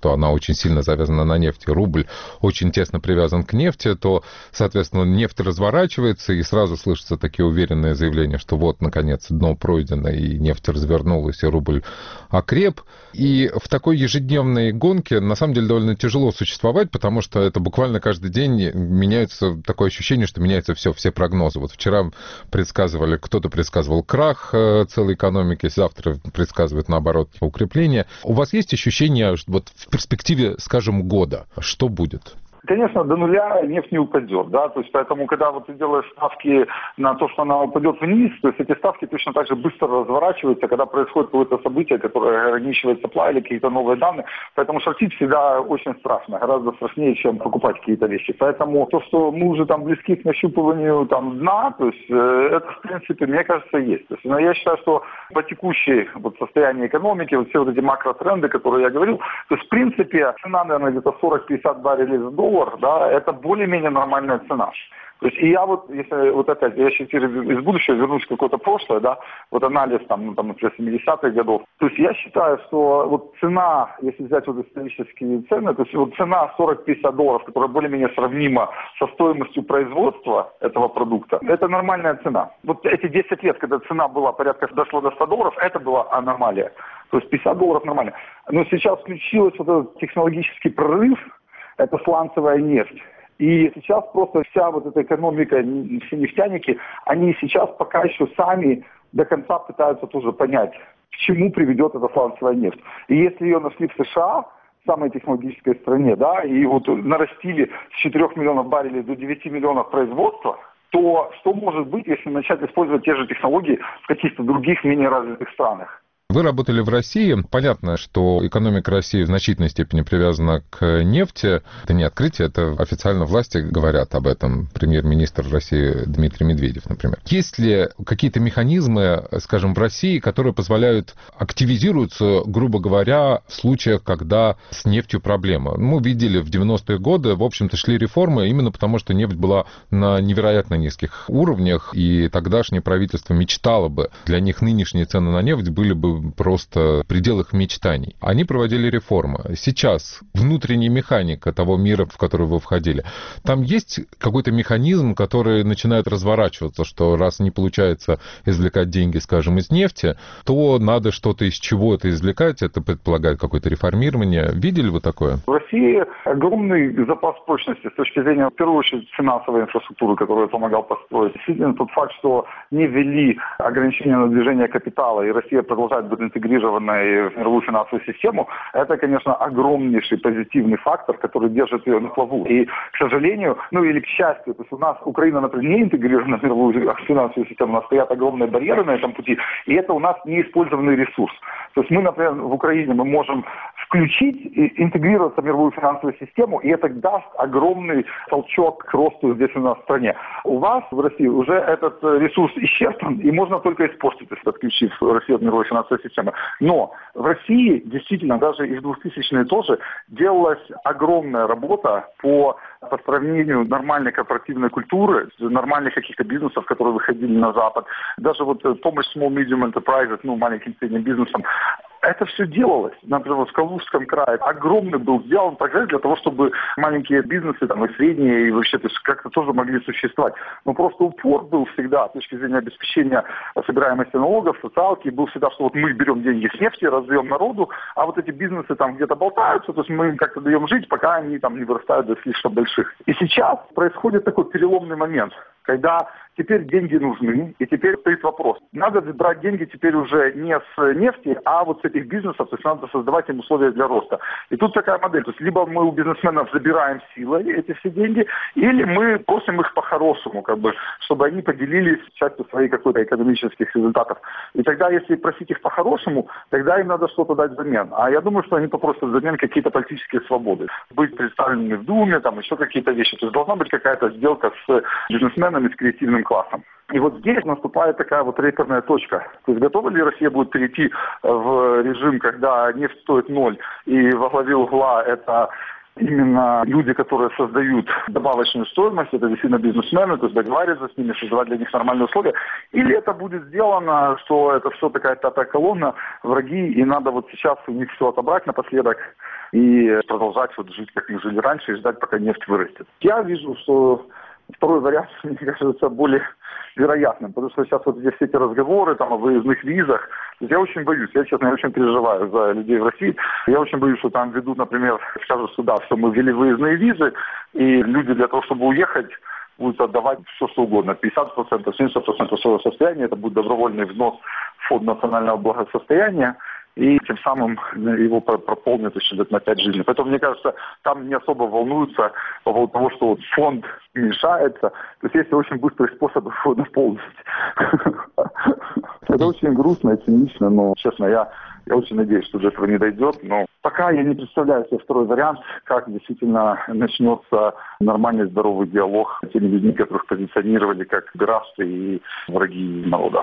что она очень сильно завязана на нефти, рубль очень тесно привязан к нефти, то, соответственно, нефть разворачивается, и сразу слышатся такие уверенные заявления, что вот, наконец, дно пройдено, и нефть развернулась, и рубль окреп. И в такой ежедневной гонке, на самом деле, довольно тяжело существовать, потому что это буквально каждый день меняется, такое ощущение, что меняется все, все прогнозы. Вот вчера предсказывали, кто-то предсказывал крах целой экономики, завтра предсказывают, наоборот, укрепление. У вас есть ощущение, что вот в перспективе, скажем, года, что будет? Конечно, до нуля нефть не упадет, да, то есть поэтому, когда вот ты делаешь ставки на то, что она упадет вниз, то есть эти ставки точно так же быстро разворачиваются, когда происходит какое-то событие, которое ограничивает supply или какие-то новые данные, поэтому шортить всегда очень страшно, гораздо страшнее, чем покупать какие-то вещи, поэтому то, что мы уже там близки к нащупыванию там дна, то есть это, в принципе, мне кажется, есть. То есть, но я считаю, что по текущей вот состоянию экономики, вот все вот эти макротренды, которые я говорил, то есть, в принципе, цена, наверное, где-то сорок-пятьдесят баррелей за доллар, да, это более-менее нормальная цена. То есть, и я вот, если вот опять, я сейчас из будущего вернусь в какое-то прошлое, да, вот анализ там, ну, там, например, семидесятых годов. То есть я считаю, что вот цена, если взять вот исторические цены, то есть вот цена сорок-пятьдесят долларов, которая более-менее сравнима со стоимостью производства этого продукта, это нормальная цена. Вот эти десять лет, когда цена была порядка, дошла до ста долларов, это была аномалия. То есть пятьдесят долларов нормально. Но сейчас включилась вот этот технологический прорыв, это сланцевая нефть. И сейчас просто вся вот эта экономика, все нефтяники, они сейчас пока еще сами до конца пытаются тоже понять, к чему приведет эта сланцевая нефть. И если ее нашли в США, в самой технологической стране, да, и вот нарастили с четырёх миллионов баррелей до девяти миллионов производства, то что может быть, если начать использовать те же технологии в каких-то других менее развитых странах? Вы работали в России. Понятно, что экономика России в значительной степени привязана к нефти. Это не открытие, это официально власти говорят об этом. Премьер-министр России Дмитрий Медведев, например. Есть ли какие-то механизмы, скажем, в России, которые позволяют активизироваться, грубо говоря, в случаях, когда с нефтью проблема? Мы видели в девяностые годы, в общем-то, шли реформы именно потому, что нефть была на невероятно низких уровнях, и тогдашнее правительство мечтало бы, для них нынешние цены на нефть были бы просто в пределах мечтаний. Они проводили реформы. Сейчас внутренняя механика того мира, в который вы входили, там есть какой-то механизм, который начинает разворачиваться, что раз не получается извлекать деньги, скажем, из нефти, то надо что-то из чего-то извлекать, это предполагает какое-то реформирование. Видели вы такое? В России огромный запас прочности с точки зрения, в первую очередь, финансовой инфраструктуры, которую я помогал построить. Действительно, тот факт, что не ввели ограничения на движение капитала, и Россия продолжает быть интегрированной в мировую финансовую систему, это, конечно, огромнейший позитивный фактор, который держит ее на плаву. И, к сожалению, ну или к счастью, то есть у нас Украина, например, не интегрирована в мировую финансовую систему, у нас стоят огромные барьеры на этом пути, и это у нас неиспользованный ресурс. То есть мы, например, в Украине мы можем включить и интегрироваться в мировую финансовую систему, и это даст огромный толчок к росту здесь у нас в стране. У вас в России уже этот ресурс исчерпан, и можно только испортить, если отключив Россию от мировой финансовой системы. Но в России действительно, даже и в двухтысячные тоже, делалась огромная работа по построению нормальной корпоративной культуры, нормальных каких-то бизнесов, которые выходили на Запад. Даже вот помощь small medium enterprises, ну, маленьким и средним бизнесам, это все делалось. Например, в Калужском крае огромный был сделан прогресс для того, чтобы маленькие бизнесы, там, и средние, и вообще, то есть как-то тоже могли существовать. Но просто упор был всегда, с точки зрения обеспечения собираемости налогов, социалки, был всегда, что вот мы берем деньги с нефти, раздаем народу, а вот эти бизнесы там где-то болтаются, то есть мы им как-то даем жить, пока они там не вырастают до слишком больших. И сейчас происходит такой переломный момент, когда теперь деньги нужны, и теперь стоит вопрос. Надо брать деньги теперь уже не с нефти, а вот с этих бизнесов, то есть надо создавать им условия для роста. И тут такая модель, то есть либо мы у бизнесменов забираем силой эти все деньги, или мы просим их по-хорошему, как бы, чтобы они поделились частью своих какой-то экономических результатов. И тогда, если просить их по-хорошему, тогда им надо что-то дать взамен. А я думаю, что они попросят взамен какие-то политические свободы. Быть представленными в Думе, там еще какие-то вещи. То есть должна быть какая-то сделка с бизнесменами, с креативным классом. И вот здесь наступает такая вот реперная точка. То есть готова ли Россия будет перейти в режим, когда нефть стоит ноль, и во главе угла это именно люди, которые создают добавочную стоимость, это действительно бизнесмены, то есть договариваться с ними, создавать для них нормальные условия, или это будет сделано, что это все такая пятая колонна, враги, и надо вот сейчас у них все отобрать напоследок и продолжать вот жить, как мы жили раньше, и ждать, пока нефть вырастет. Я вижу, что второй вариант, мне кажется, более вероятным, потому что сейчас вот здесь все эти разговоры там, о выездных визах, я очень боюсь, я, честно, я очень переживаю за людей в России. Я очень боюсь, что там ведут, например, скажут сюда, что мы ввели выездные визы, и люди для того, чтобы уехать, будут отдавать все, что угодно, пятьдесят процентов, семьдесят процентов своего состояния, это будет добровольный взнос в фонд национального благосостояния, и тем самым его прополнят еще лет на пять жизни. Поэтому, мне кажется, там не особо волнуются по поводу того, что вот фонд уменьшается. То есть есть очень быстрый способ его наполнить. Это очень грустно и цинично, но, честно, я, я очень надеюсь, что до этого не дойдет. Но пока я не представляю себе второй вариант, как действительно начнется нормальный здоровый диалог с теми людьми, которых позиционировали как пиратцы и враги народа.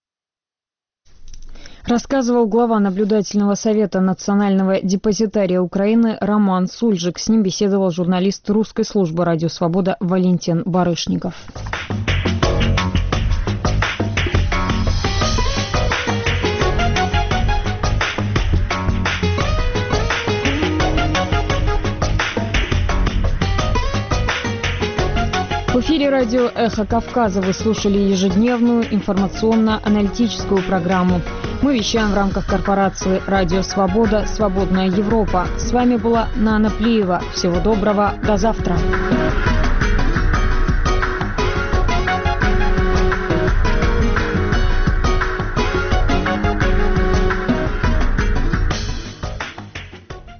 Рассказывал глава наблюдательного совета Национального депозитария Украины Роман Сульжик. С ним беседовал журналист русской службы «Радио Свобода» Валентин Барышников. В эфире радио «Эхо Кавказа» вы слушали ежедневную информационно-аналитическую программу. Мы вещаем в рамках корпорации «Радио Свобода. Свободная Европа». С вами была Нана Плиева. Всего доброго. До завтра.